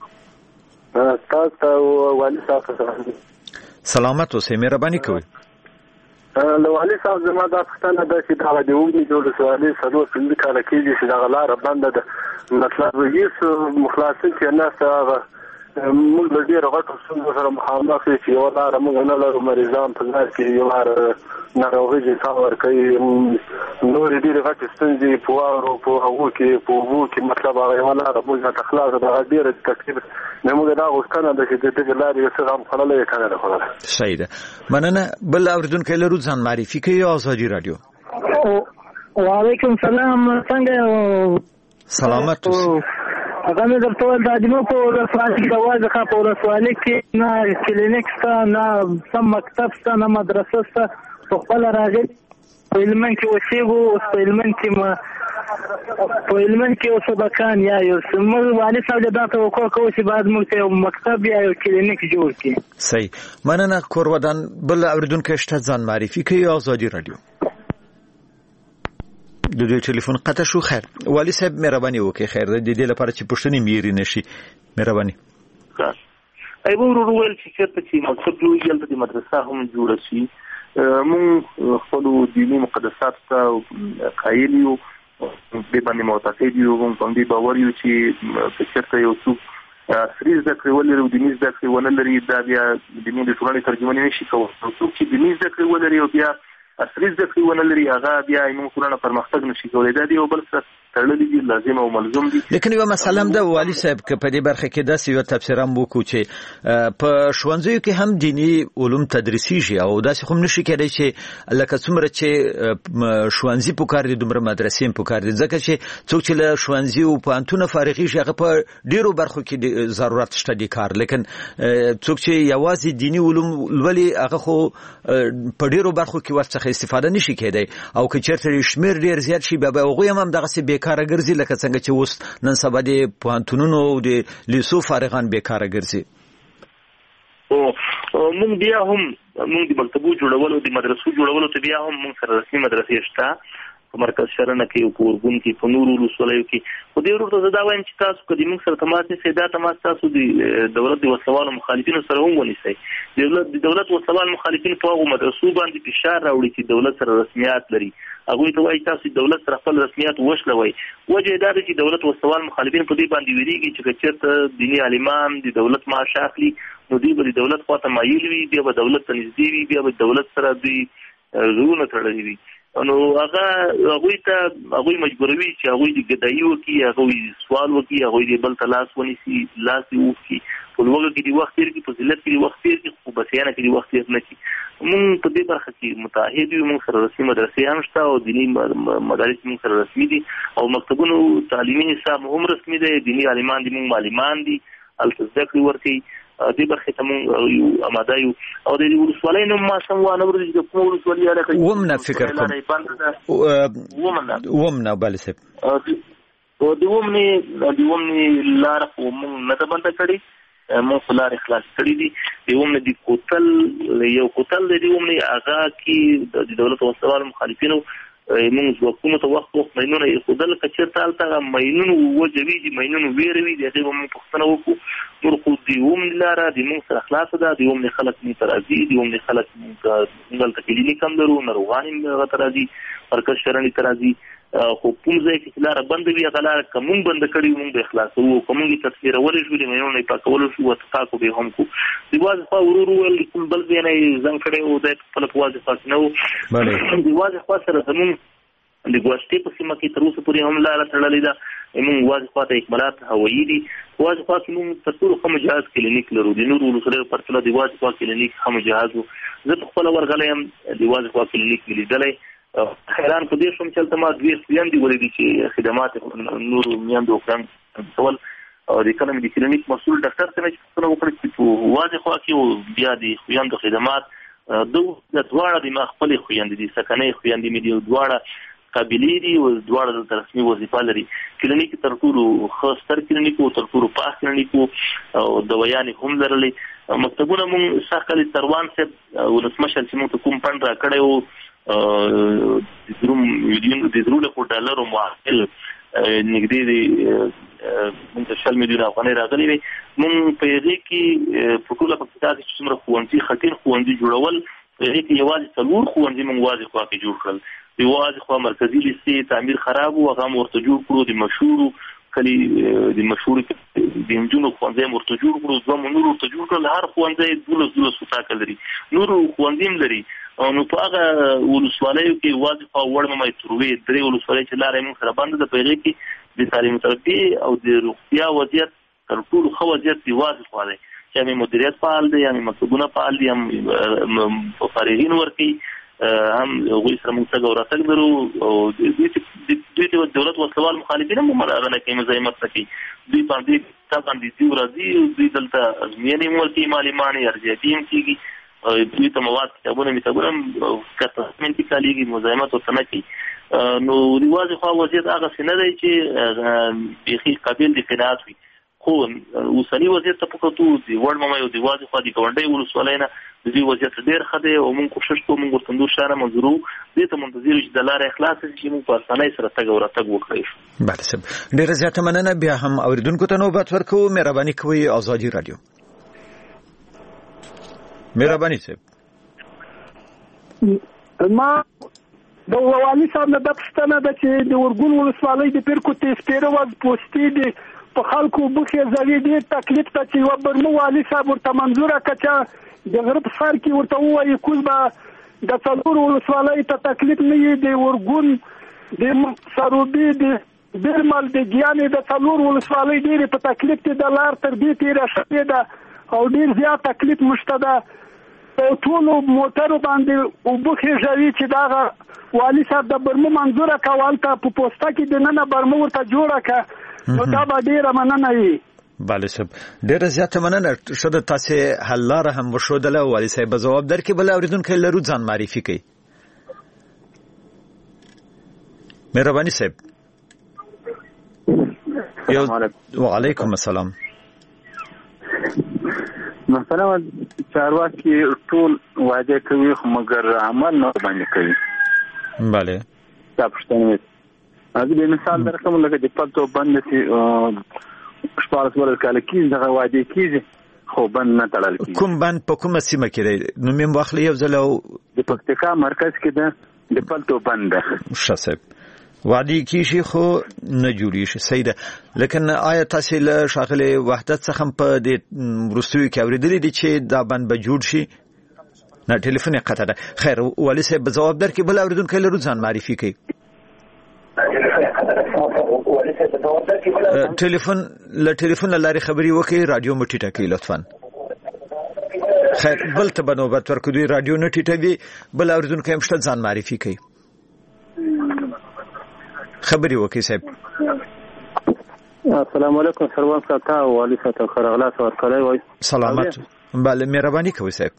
S18: تاسو والي صاحب
S3: سلامت اوسئ. مهرباني کوئ.
S18: نو والي صاحب زما دا پښتنه ده چې دا د وګړي جوړ سوالي سلو څنګه کار کوي چې دا غلار بنده ده مطلب یې مخلاصین چې نه هغه موږ له ډېر غټو څنګه سره مخامخ چې یو لار موږ نه لرو مریضان په ځای کې یو لار ناروغي چې څاور کوي نور ډېر غټ ستونزې په وارو په هغو کې په وو کې مطلب هغه یو لار موږ ته خلاص دا ډېر تکلیف نه موږ دا غوښتنه ده چې د دې لارې سره هم خلل کنه ده خلاص.
S3: صحیح ده. مننه. بل اوریدونکو لرو ځان معرفي کوي. ازادي رادیو.
S19: وعلیکم السلام. څنګه
S3: سلامت اوسئ.
S19: هغه مې درته ویل د اجمو په ولسوالۍ کې د وازخه په ولسوالۍ کې نه کلینیک شته، نه سم مکتب شته، نه مدرسه شته. په خپله راغلي په هلمند کې اوسېږو. اوس په هلمند کې په هلمند کې اوس سبقان یا یو موږ والي صاحب دا توقع کوو چې باید موږ ته یو مکتب یا یو کلینیک جوړ کړي.
S3: صحیح. مننه. کور ودان. بل اوریدونکو شته ځان معرفي کوي. ازادي رادیو. د دې ټلیفون قطع شو. خیر والي صاحب مهرباني وکړئ. خیر د دې لپاره چې پوښتنې میری نشي. مهرباني.
S4: ایبو ورو ول چې چېرته چې مکتب جوړیږي هلته د مدرسه هم جوړه شي. موږ خپلو دیني مقدساتو ته قایل یو، دې باندې معتقد یو، موږ په دې باور یو چې که چېرته یو څوک عصري زده کړې ولري او دیني زده کړې ونه لري دا بیا دیني د ټولنې ترجمه نه شي کولی. څوک چې دیني زده کړې ولري او بیا عصري زده کړې ونه لري هغه بیا زموږ ټولنه پرمختګ نشي کولی. دا د یو بل سره تړلي دي، لازم او ملزوم دي.
S3: لیکن یو مسله هم ده والي صاحب که په دې برخه کې داسې یو تبصره هم وکړو چې په ښوونځیو کې هم دیني علوم تدریسیږي او داسې خو هم نشي کېدی چې لکه څومره چې ښوونځي پکار دي دومره مدرسې هم پکار دي، ځکه چې څوک چې له ښوونځي او پوهنتونه فارغېږي هغه په ډېرو برخو کې ضرورت شته د کار، لیکن څوک چې یوازې دیني علوم لولي هغه خو په ډېرو برخو کې ورڅخه استفاده نشي کېدی او که چېرته شمېر ډېر زیات شي بیا به هغوی هم همدغسې بیکاره ګرځي لکه څنګه چې اوس نن سبا د پوهنتونونو او د لیسو فارغان بیکاره ګرځي.
S4: او موږ بیا هم موږ د مکتبو جوړولو د مدرسو جوړولو ته بیا هم موږ سره رسمي مدرسې شته په مرکز شرنه کې او کورګون کې په نورو ولسوالیو کې خو دې ورته زه دا وایم چې تاسو کدي موږ سره تماس نیسئ دا تماس تاسو د دولت د وسوالو مخالفینو سره هم ونیسئ. دولت د دولت وسوال مخالفین په هغو مدرسو باندې فشار راوړي چې دولت سره رسمیات لري. هغوی ته وایي تاسو دولت سره خپل رسمیات وشلوئ. وجه یې دا ده چې دولت وسوال مخالفین په دې باندې ویریږي چې که چېرته دیني عالمان د دولت معاش اخلي نو دوی به د دولت خواته مایل وي، بیا به دولت ته نږدې وي، بیا به دولت سره دوی زړونه تړلي وي. نو هغه هغوی ته هغوی مجبوروي چې هغوی د ګدایي وکړي، هغوی سوال وکړي، هغوی د بل ته لاس ونیسي، لاس یې وکړي، په لوږه کې د وخت تېر کړي، په ذلت کې د وخت تېر کړي، خو بسیانه کې د وخت تېر نه کړي. مونږ په دې برخه کې متعهد یو، مونږ سره رسمي مدرسې هم شته او دیني مدارس مونږ سره رسمي دي او مکتبونو تعلیمي نصاب هم رسمي دی، دیني عالمان دي، مونږ معلمان دي، هلته زده کړې ورکوي. دې برخې ته مونږ یو اماده یو او د دې ولسوالۍ نوم ما سم وانه ورځي چې د کومه ولسوالۍ علاقه
S3: ومنه فکر کوم
S4: ومنه
S3: ومنه بله صاحب
S4: او د ومنې د ومنې لاره خو مونږ نه ده بنده کړې، مونږ خو لارې خلاص کړي دي. د ومنې د کوتل یو کوتل دی، د ومنې هغه کې د دولت وسوال مخالفینو مونږ ځواکونو ته وخت وخت ماینونه ایښودل، که چېرته هلته ماینونو وجوي ماینونو ویروي د هغې به مونږ پوښتنه وکړو. نور خو د ومنې لاره د مونږ سره خلاصه ده، د ومنې خلک مونږ ته راځي، د ومنې خلک مونږ هلته کلینیک هم لرو، ناروغان هم هغه ته راځي، مرکز شرنې ته راځي. خو کوم ځای کې چې لاره بنده وي هغه لاره که مونږ بنده کړي وي مونږ به یې خلاصوو، که مونږ یې تصویرولی شو د ماینونو یې پاکولی شو وثقاکو به یې هم کړو. د واضح خوا ورور وویل کوم بل ځای نه یې زنګ کړی و، دی په خپله په واضح خوا کې نه و. د واضح خوا سره زمونږ د ګواشتې په سیمه کې تر اوسه پورې هم لاره تړلې ده. موږ واضح خوا ته اکمالات هوایي دي. واضح خوا کې موږ تر ټولو ښه مجهز کلینیک لرو، د نورو ولسوالیو په پرتله د واضح خوا کلینیک ښه مجهز و. زه په خپله ورغلی یم، د واضح خوا کلینیک مې لیدلی، حیران په دې شوم چې هلته ما دوې خویندې ولیدې چې خدمات نورو میندو او خویندو کول. او د کله مې د کلینیک مسؤل ډاکټر ته مې چې پوښتنه وکړه چې په واضح خوا کې او بیا د خویندو خدمات دو د دواړه د ما خپلې خویندې دي، سکنۍ خویندې مې دي، دواړه قابلې دي او دواړه دلته رسمي وظیفه لري. کلینیک تر ټولو ښه ستر کلینیک و، تر ټولو پاک کلینیک و او دوايانې هم لرلې. مکتبونه مونږ سږ کال تروان صاحب ولسمشر چې مونږ ته کوم فنډ راکړی و د زرو لکو ډالرو معادل نږدې د مونږ ته شل میلیونه افغانۍ راغلي وې. مونږ په هغې کې په ټوله پکتیکا کې چې څومره ښوونځي خټین ښوونځي جوړول، په هغې کې یوازې څلور ښوونځي مونږ واضح خوا کې جوړ کړل. د واضح خوا مرکزي لیسې تعمیر خراب و، هغه هم ورته جوړ کړو. د مشهورو کلي د مشهورو د نجونو ښوونځی هم ورته جوړ کړو، دوه مو نور ورته جوړ کړل. هر ښوونځی دولس دولس اتاقه لري، نورو ښوونځي هم لري. نو په هغه ولسوالیو کې واضح خوا وړمه تروې درې ولسوالۍ چې لاره یې موږ سره بنده ده، په هغې کې د تعلیم تربیې او د روغتیا وضعیت تر ټولو ښه وضعیت د واضح خوا دی، چې هم مدیریت فعال دی، هم مکتبونه فعال دي، هم فارغین ورکوي، هم هغوی سره موږ تګ او راتګ لرو. او دوی ته دولت وسلوال مخالفین هم هغه نه کوي، مزاحمت نه کوي. دوی باندې تا باندې ځي راځي، دوی دلته ازموینې هم ورکوي، معلمان یې ارزیابي هم کېږي، دوی ته مواد کتابونه میتابونه هم کته انتقالېږي، مزاحمت ورته نه کوي. نو د واضح خوا وضعیت هغسې نه دی چې بیخي قابل د قناعت وي. خو اوسني وضعیت ته په کتو د وړمه او د واضح خوا د ګاونډۍ ولسوالۍ نه د دوی وضعیت ډېر ښه دی او موږ کوښښ کوو، موږ ورته نور شیان منظورو، دې ته منتظر یو چې د لارې خلاصه شي چې موږ په اسانۍ سره تګ او راتګ وکړی شو.
S3: بله صاحب، ډېره زیاته مننه. بیا هم اورېدونکو ته نوبت ورکوو. مهرباني کوئ ازادي راډیو. مهرباني صاحب.
S19: ما د والي صاحب نه د پوښتنه ده چې د ورګون ولسوالۍ د پیر کوټې سپېره وز پوستې دي په خلکو بوخې زوی ډېر تکلیف ته چې یوه برمه والي صاحب ورته منظوره کړه چې د غره په سر کې ورته ووایي کوز به د څلورو ولسوالیو ته تکلیف نه وي، د ورګون د سروبي د بیرمل د ګیانې د څلورو ولسوالۍ ډېرې په تکلیف کې د لار تر دې تېره شوې ده او ډېر زیات تکلیف مشته ده. او ټولو موټرو باندې اوبه خېژوي چې دغه والي صاحب د برمه منظوره کړه، هلته په پوسته کې دننه برمه ورته جوړه کړه، نو دا به ډېره مننه وي.
S3: بله صاحب، ډېره زیاته مننه. ښه ده تاسې حل لاره هم وښودله، والي صاحب به ځواب درکړي. بل اورېدونکی لرو، ځان معرفي کوي. مهرباني صاحب. وعلیکم السلام.
S16: مثلا چارواکي ټول وعده کوي خو مګر عمل نه باندې کوي.
S3: بله.
S14: دا پښتنه وي د مثال درکوم لکه د پټو بند چې شپږ ورځې کال کې دغه وادي کېږي خو بند نه تړل کېږي.
S3: کوم بند په کومه سیمه کې دی؟ نو مې واخلې یو ځل او
S14: د پکتیکا مرکز کې ده د پټو بند ده.
S3: ښه صاحب وادي کېږي خو نه جوړېږي. صحیح ده. لیکن آیا تاسې له ښاغلي وحدت څخه په دې وروستیو کې اورېدلي دي چې دا بند به جوړ شي؟ نه ټلیفون یې قطع ده. خیر والي صاحب به ځواب درکړي. بل اورېدونکی لرو ځان معرفي کوي. ټلیفون له ټلیفون له لارې خبرې وکړئ. رادیو مو ټیټه کړئ لطفا. خیر بل ته به نوبت ورکړو. دوی رادیو نه ټیټوي. بل اورېدونکی هم شته ځان معرفي کوي. خبرې وکړئ صاحب.
S14: السلام علیکم سروان صاحب ته والي صاحب ته خرغلا صاحب کړی وای.
S3: سلامت. بله مهرباني کوئ صاحب.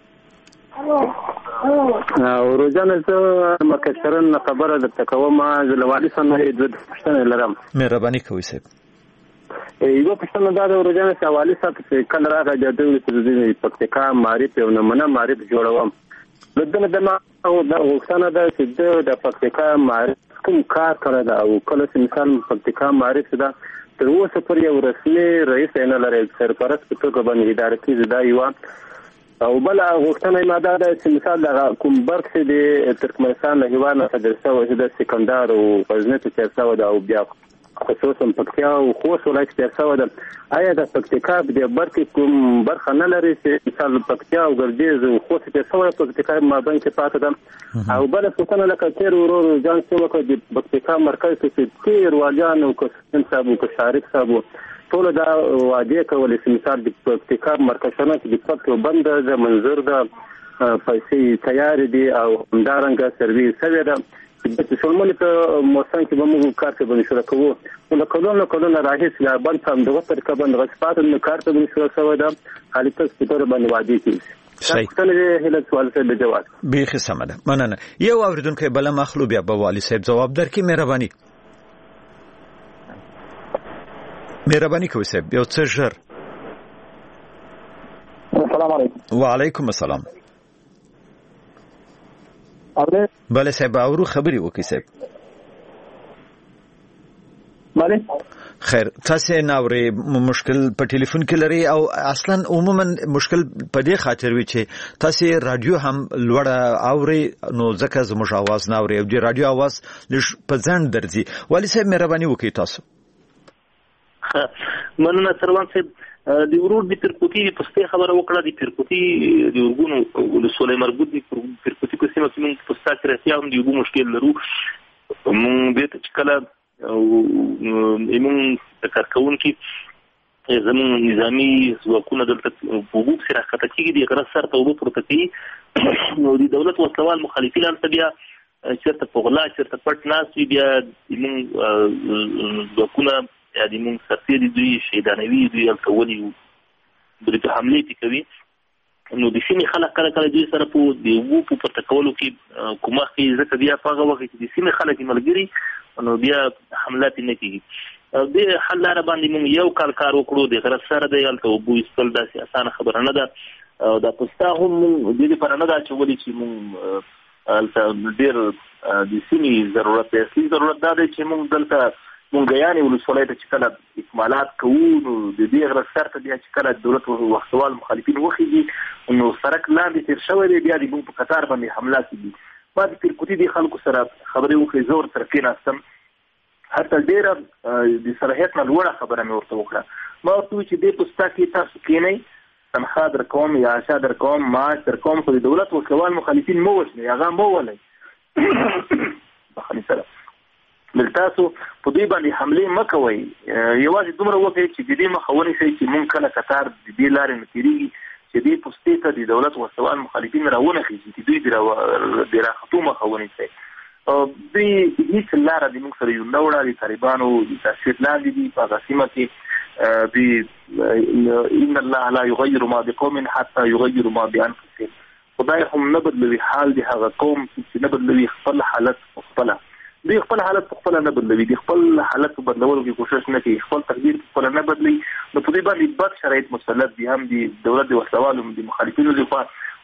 S14: او روزانه زه مکشرن خبره درته کوم. زه له والي صاحب نه دوه پوښتنې لرم.
S3: مهرباني کوئ صاحب.
S14: یوه پوښتنه دا ده روزانه چې والي صاحب چې کله راغی د دوی د پکتیکا معرف یو نمونه معرف جوړوم نو دنه د ما غوښتنه ده چې د پکتیکا معرف کوم کار کړی ده او کله چې مثال پکتیکا معرف ده تر اوسه پورې یو رسمي رئیس یې نه لري سرپرست په توګه باندې اداره کېږي. دا یوه او بله غوښتنه یې ما دا ده چې مثال دغه کوم برخ چې د ترکمنستان له هېواد نه صادر شوی چې د سکندر او غزني ته تېر شوی ده او بیا خصوصا پکتیا او خوست ولایت کې تېر شوی ده. آیا د پکتیکا په دې برخې کوم برخه نه لري چې مثال پکتیا او ګردیز او خوست تېر شوی پکتیکا مابین کې پاتې ده؟ او بله پوښتنه لکه تېر ورور جان چې وکړه د پکتیکا مرکز کې چې تېر والیان او که حسین صاحب او که شارک صاحب ټول دا وعده کولې چې مثال د پکتیکا مرکزونه چې د پټو بند د منظور د پیسې تیار دي او همدارنګه سروي شوې ده چې شلمونې په موسم کې به موږ کار ته باندې شروع کوو. نو له کلونو کلونو راهیسې لا بند په همدغه طریقه باندې غصبات نو کار ته باندې شروع شوی ده. خالي تاسو په توګه باندې وعده کېږي.
S3: صحیح.
S14: پوښتنه هیله سوال څه د جواب
S3: بیخي سمه ده. مننه. یو اورېدونکی بله مخلو بیا به والي صاحب ځواب درکړي. مهرباني مهرباني کوئ صاحب یو څه ژر.
S14: السلام علیکم.
S3: وعلیکم السلام.
S14: اوره
S3: بله صاحب اورو خبرې وکړئ صاحب.
S14: بله
S3: خیر تاسې نه اورئ مشکل په ټلیفون کې لرئ او اصلا عموما مشکل په دې خاطر وي چې تاسې رادیو هم لوړه اورئ نو ځکه زموږ اواز نه اورئ او د رادیو اواز لږ په ځنډ درځي. والي صاحب مهرباني وکړئ تاسو.
S4: مننه سروان صاحب. د ورور د پیرکوټي په ستې خبره وکړه. د پیرکوټي د ورګونو ولسوالۍ مربوط د پیرکوټي په سیمه کې موږ په ستا کې راتیا هم د اوبو مشکل لرو. موږ دې ته چې کله موږ د کارکوونکي زموږ نظامي ځواکونه دلته په اوبو پسې راښکته کېږي د غره سر ته اوبه پورته کوي نو د دولت وسلوال مخالفین هلته بیا چېرته په غلا چېرته پټ ناست وي. بیا زموږ ځواکونه یا د موږ سرتېري دوی شهیدانوي دوی هلته ولې دوی ته حملې پې کوي. نو د سیمې خلک کله کله دوی سره په د اوبو په پورته کولو کې کومک کوي ځکه بیا په هغه وخت کې د سیمې خلک ملګري نو بیا حملات یې نه کېږي. د حل لاره باندې موږ یو کال کار وکړو. د غره سره دی هلته اوبو ایستل داسې اسانه خبره نه ده. دا پستا هم موږ دې لپاره نه ده اچولې چې موږ هلته ډېر د سیمې ضرورت دی. اصلي ضرورت دا دی چې موږ دلته مونږ یانې ولسوالۍ ته چې کله اکمالات کوو نو د دې غره سر ته بیا چې کله دولت وسلوال مخالفین وخېږي نو سړک لاندې تېر شوی دی بیا د موږ په قطار باندې حمله کېږي. ما د پیرکوټي د خلکو سره خبرې وکړې. زه ورسره کېناستم. حتی ډېره د صلاحیت نه لوړه خبره مې ورته وکړه. ما ورته وویل چې دې پستا کې تاسو کېنئ تنخوا درکوم یا عشا درکوم معاش درکوم خو د دولت وسلوال مخالفین مه وژنئ هغه مه ولئ بخښنې سره تاسو په دوی باندې حملې مه کوئ. یوازې دومره وکړئ چې د دې مخه ونیسئ چې موږ کله قطار د دې لارې نه تېرېږي چې دې پوستې ته د دولت وسلوال مخالفین راونخېږي چې دوی د راختو مخه ونیسئ. دوی هېڅ لاره د موږ سره یو نه وړه. د طالبانو د تشویق لاندې دي په هغه سیمه کې دوی ان الله لا یغیر ما بقوم حتی یغیروا ما بانفسهم. خدای هم نه بدلوي حال د هغه قوم چې نه بدلوي خپل حالت په خپله. دوی خپل حالت په خپله نه بدلوي. د خپل حالت په بدلولو کې کوشش نه کوي. خپل تقدیر په خپله نه بدلوي. نو په دې باندې بد شرایط مسلط دي هم د دولت د وسلوالو د مخالفینو لخوا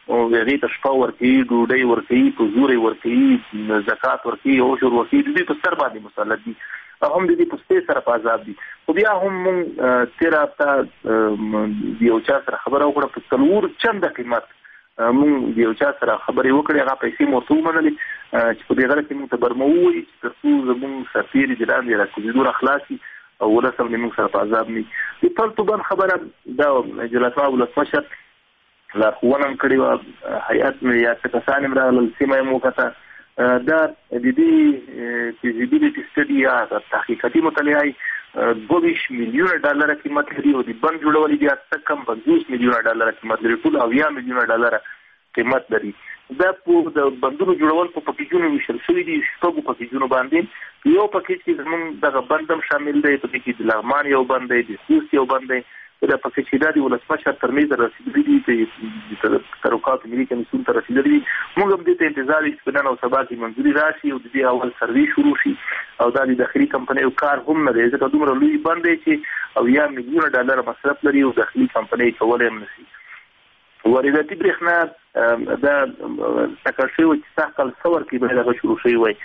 S4: او هغې ته شپه ورکوي، ډوډۍ ورکوي، په زور یې ورکوي، زکات ورکوي، عشر ورکوي، د دوی په سر باندې مسلط دي او هم د دې په سپې سره په عذاب دي. خو بیا هم مونږ تېره هفته د یو چا سره خبره وکړه په څلور چنده قیمت مونږ د یو چا سره خبرې وکړې، هغه پیسې مو ورته ومنلې چې په دې غره کې مونږ ته برمه ووایي چې تر څو زمونږ سرتېري د لاندې را کوزېدو را خلاص شي او ولس هم د مونږ سره په عذاب نه وي. د پلتو بند خبره دا جلالتمآب ولسمشر لارښوونه هم کړې وه، هیئت یا څه کسان هم راغلل، سیمه یې هم وکته. دا د دې فیزیبیلیټي سټډي یا تحقیقاتي مطالعه دوه ویشت میلیونه ډالره قیمت لري او د بند جوړول بیا څه کم پنځوس میلیونه ډالره قیمت لري، ټول اویا میلیونه ډالره قیمت لري. دا په د بندونو جوړول په پکیجونو ویشل شوي دي، شپږو پکیجونو باندې. یو پکیج کې زموږ دغه بند هم شامل دی، په دې کې د لغمان یو بند دی، د خوست یو بند دی. دا پکیج چې دا د ولسمشر تر میزه رسېدلي دي، د ترقات ملي کمیسیون ته رسېدلي دي. موږ هم دې ته انتظار یو چې په نن او سبا کې منظوري راشي او د دې اول سروې شروع شي او دا د داخلي کمپنیو کار هم نه دی، ځکه دومره لوی بند دی چې اویا میلیونه ډالر مصرف لري او داخلي کمپنۍ کولی هم نه شي. وارداتي برېښنا دا ټاکل شوی وه چې سږ کال څه ورکې باید هغه شروع شوی وی،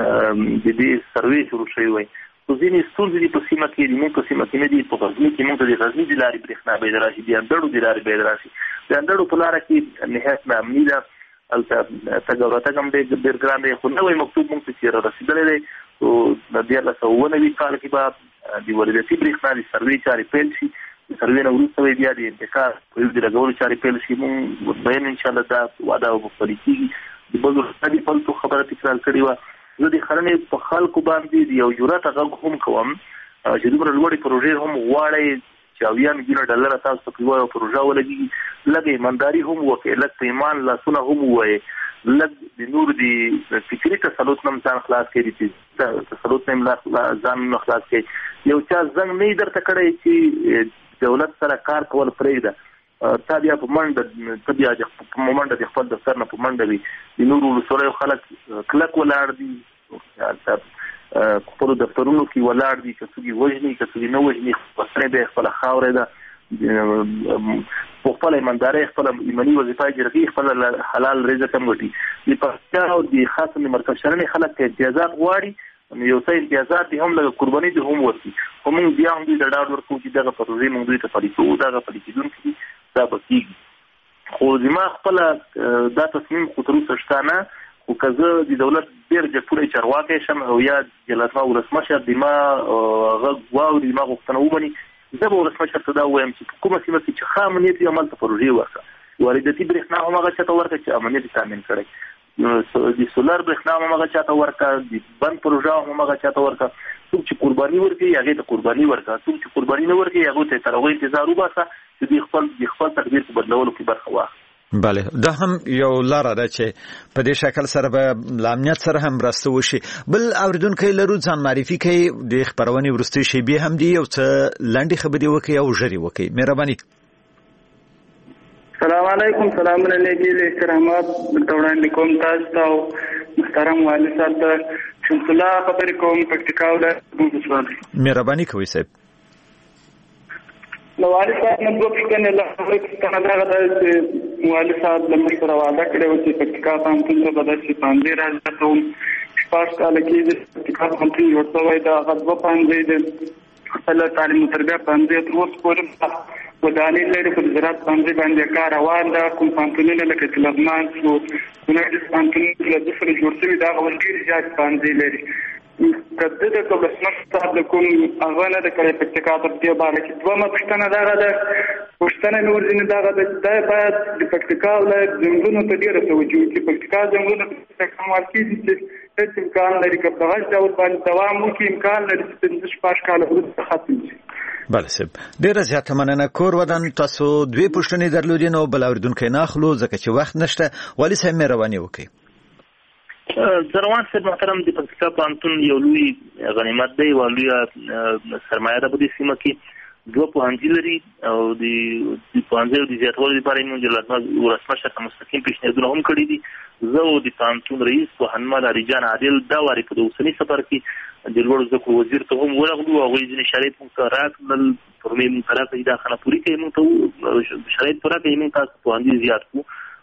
S4: د دې سروې شروع شوی وی. خو ځینې ستونزې دي په سیمه کې، د موږ په سیمه کې نه دي. په غزني کې موږ ته د غزني د لارې برېښنا باید راشي، د اندړو د لارې باید راشي. د اندړو په لاره کې نهایت ناامني ده، هلته تګ او راتګ هم ډېر ګران دی. خو نوی مکتوب موږ ته چې را رسېدلی دی، نو د دیارلس سوه اووه نوي کال کې به د وارداتي برېښنا د سروې چارې پیل شي. د سروې نه وروسته بیا د انتقال په یو د لګولو چارې پیل شي. موږ مطمئن انشاءالله دا وعده به پلي کېږي. د بل د پلتو خبره تکرار کړې وه. زه د ښرنې په خلکو باندې د یو جرأت غږ هم کوم چې دومره لوړې پروژې هم غواړئ چې اویا میلیونه ډالره تاسو ته په یوه پروژه ولګېږي، لږ ایمانداري هم وکړئ، لږ په ایمان لاسونه هم ووایئ، لږ د نور د فکري تسلط نه هم ځان خلاص کړئ، چې تسلط نه هم ځان نه خلاص کړئ. یو چا زنګ نه یې درته کړی چې دولت سره کار کول پرېږده، تا بیا په منډه ته بیا په منډه د خپل دفتر نه په منډه وي. د نورو ولسوالیو خلک کلک ولاړ دي، خپلو دفترونو کې ولاړ دي، که څوک یې وژني که څوک یې نه وژني، وطن یې خپله خاوره ده، په خپله ایماندارۍ خپله ایماني وظیفه اجرا کوي، خپله حلال رزق هم ګټي. د پکتیا او د خاصه د مرکز شرنې خلک که امتیازات غواړي، یو څه امتیازات دي هم لږ قرباني دي هم ورکړي. خو موږ بیا هم دوی ته ډاډ ورکوو چې دغه پروژې موږ دوی ته پلي کوو، دغه پلي کېدونکي دي، دا به کېږي. خو زما خپله دا تصمیم خو تر اوسه شته نه. خو که زه د دولت ډېر جګپوړی چارواکی شم او یا جلالتمآب ولسمشر د ما غږ واوري، د ما غوښتنه ومني، زه به ولسمشر ته دا ووایم چې په کومه سیمه کې چې ښه امنیت وي هملته پروژې ورکړه. وارداتي برېښنا هم هغه چا ته ورکړه چې امنیت یې تامین کړی، د سولر برېښنا هم هغه چا ته ورکړه، د بند پروژه هم هغه چا ته ورکړه. څوک چې قرباني ورکوي هغې ته قرباني ورکړه، څوک چې قرباني نه ورکوي هغوی ته یې تر هغوی انتظار وباسه چې دوی خپل د خپل تقدیر په بدلولو کې برخه واخلي.
S3: بله، دا هم یو لاره ده چې په دې شکل سره به له امنیت سره هم مرسته وشي. بل اوریدونکی لرو، ځان معرفي کوي، د خپرونې وروستۍ شیبې هم دي، یو څه لنډې خبرې وکړي او ژر یې وکړي. مهرباني.
S20: السلام علیکم. سلامونه نیږي، له احترامات درته وړاندې کوم تاسو ته او محترم والي صاحب ته. شمس الله خبرې کوم، پکتیکا ولایت.
S3: مهرباني کوئ صاحب.
S20: نو والي صاحب نه دوه پوښتنې لرم. پوښتنه دا ده چې والي صاحب له موږ سره وعده کړې وه چې پکتیکا پوهنتون ته به داسې پوهنځی رازیاتوم. شپږ کاله کېږي پکتیکا پوهنتون جوړ شوی دی، هغه دوه پوهنځی دی، خپله تعلیم و تربیه پوهنځی تر اوسه پورې ودانۍ لري. په زراعت پوهنځي باندې کار روان ده. کوم پوهنتونونه لکه چې لغمان شو، کونړ پوهنتونونه له ده سره جوړ شوي دي، هغه ډېر زیات پوهنځي لري. که ده د ولسمشر صاحب د کوم هغه نه ده کړی پکتیکا ته په دې باره کې. دویمه پوښتنه دغه ده، پوښتنه مې ورځینې دغه ده چې دا باید د پکتیکا ولایت ځنګلونو ته ډېره توجه وکړي. پکتیکا ځنګلونه ته کموال کېږي چې هېڅ امکان لري که په هغه ډول باندې دوام وکړي، امکان لري چې پنځه شپږ کاله وروسته ختم شي.
S3: بله صاحب، ډېره زیاته مننه. کور ودان تاسو دوې پوښتنې درلودې، نو بل اورېدونکی نه اخلو ځکه چې وخت نشته. والي صاحب مهرباني وکړئ.
S4: زروان صاحب محترم، د پکتیکا پوهنتون یو لوی غنیمت دی، یوه لویه سرمایه ده په دې سیمه کې. دوه پوهنځي لري او د پوهنځیو د زیاتوالي لپاره یې جلالتمآب ولسمشر ته مستقیم پیشنهادونه هم کړي دي. زه او د پوهنتون رئیس پوهنمل علیجان عادل دا وارې په د اوسني سفر کې د لوړو زده کړو وزیر ته هم ورغلو. هغوی ځینې شرایط موږ ته راکړل، فورمې موږ ته راکړئ، دا خانه پوري کوي، موږ ته شرایط پوره کوي، موږ تاسو پوهنځي زیات کړو.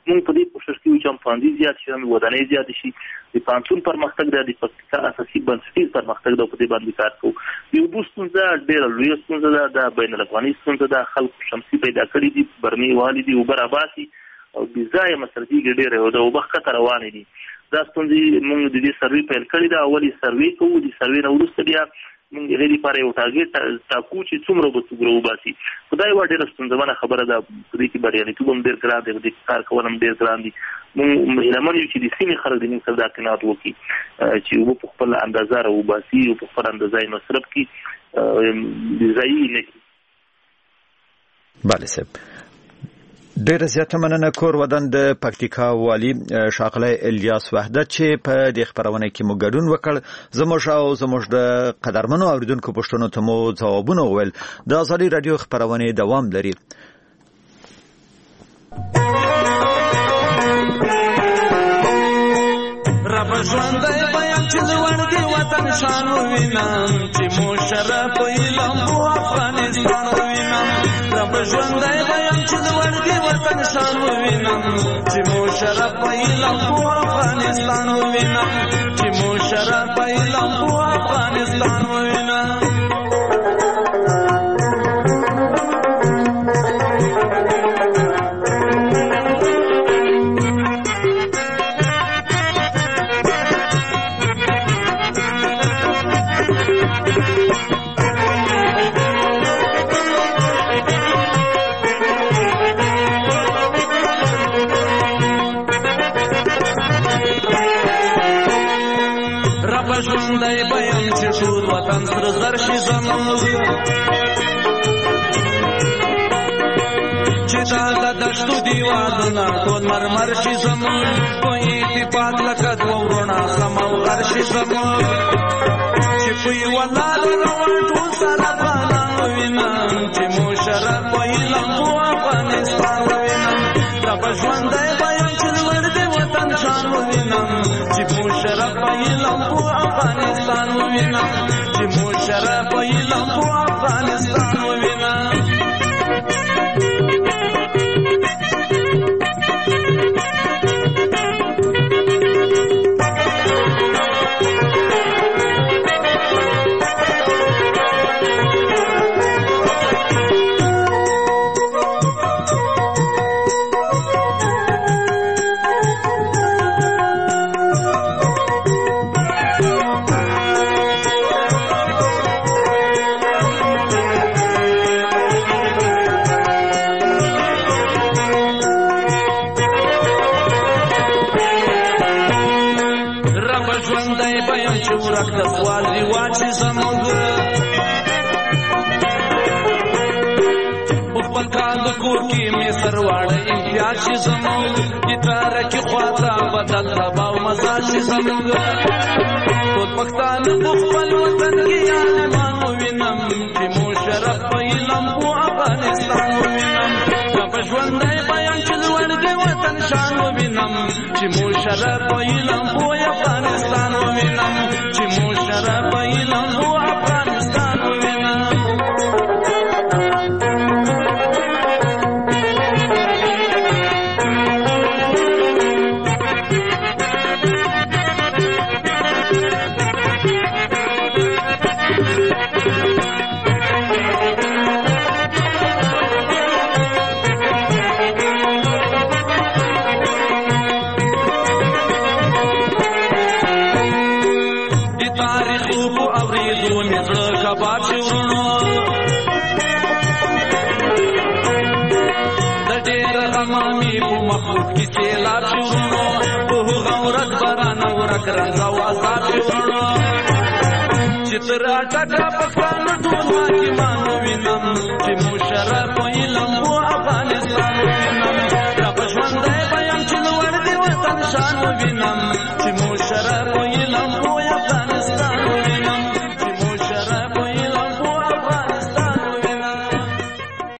S4: موږ په دې کوشش کوو چې هم ښوونځي زیات شي، هم ودانۍ زیات شي، د پوهنتون پرمختګ دی، د پکتیکا اساسي بنسټیز پرمختګ دی، په دې باندې کار کوو. د اوبو ستونزه ډېره لویه ستونزه ده، د بین الافغاني ستونزه ده، خلکو شمسي پیدا کړي دي، برمې والي دي، اوبه راباسي او بې ځایه مصرفېږي ډېرې او د اوبه ښکته روانې دي. دا ستونزې موږ د دې سروې پیل کړې ده، اول یې سروې کوو، د سروې نه وروسته بیا موږ د هغې لپاره یو ټارګېټ ټاکو چې څومره به څومره وباسي. خو دا یوه ډېره ستونزمنه خبره ده، په دې کې بریالیتوب هم ډېر ګران دی، په دې کې کار کول هم ډېر ګران دي. موږ هیله یو چې د سیمې خلک د موږ سره دا قناعت وکړي چې اوبه په خپله اندازه راوباسي او په خپله اندازه یې مصرف کړي، ضایع یې نه کړي.
S3: بله صاحب، ډیره زیاته مننه. کور ودان د پکتیکا والی ښاغلی الیاس وحدت چې په دې خپرونه کې مو ګډون وکړ. زموږ او زموږ د قدرمنو اوریدونکو پوښتنو ته مو ځوابونه وویل. د ازادي راډیو خپرونې دوام لري.
S21: رب ژوندی بیم چې لوړ دی وطن شان ووینم، چې مو شرف علم و افغانستان ووینم. رب ژوندی بیم چې لوړ دی وطن شان ووینم، چې مو شرف علم و افغانستان ووینم، چې مو شرف علم و افغانستان ووینم. ژوندی بیم چې ټول وطن سره زر شي زموږ، چې دا د دشتو دیوالونه ټول مرمر شي زموږ، په اتفاق لکه دوه وروڼه سم او غر شي زموږ، چې په یوه لاره روان ټول سره افغانان ووینم، چې مو شرف په علم و افغانستان ووینم. رب ژوندی بیم چې لوړ دی وطن شان ووینم، چې مو شرف په علم و افغانستان ووینم، چې مو شرف په علم و افغانستان ووینم. چې زموږ ګیتاره کې خواته بدل ربا او مزاج چې زموږ ټول پښتانه په خپل وطن کې عالمان ووینم، چې مو شرف په علم و افغانستان ووینم. په ژوندی بیم چې لوړ دی وطن شان ووینم، چې مو شرف په علم و افغانستان ووینم، چې مو شرف په علم و افغانستان ووینم. چې تر اټکه پښتانه ټول حاکمان ووینم، چې مو شرف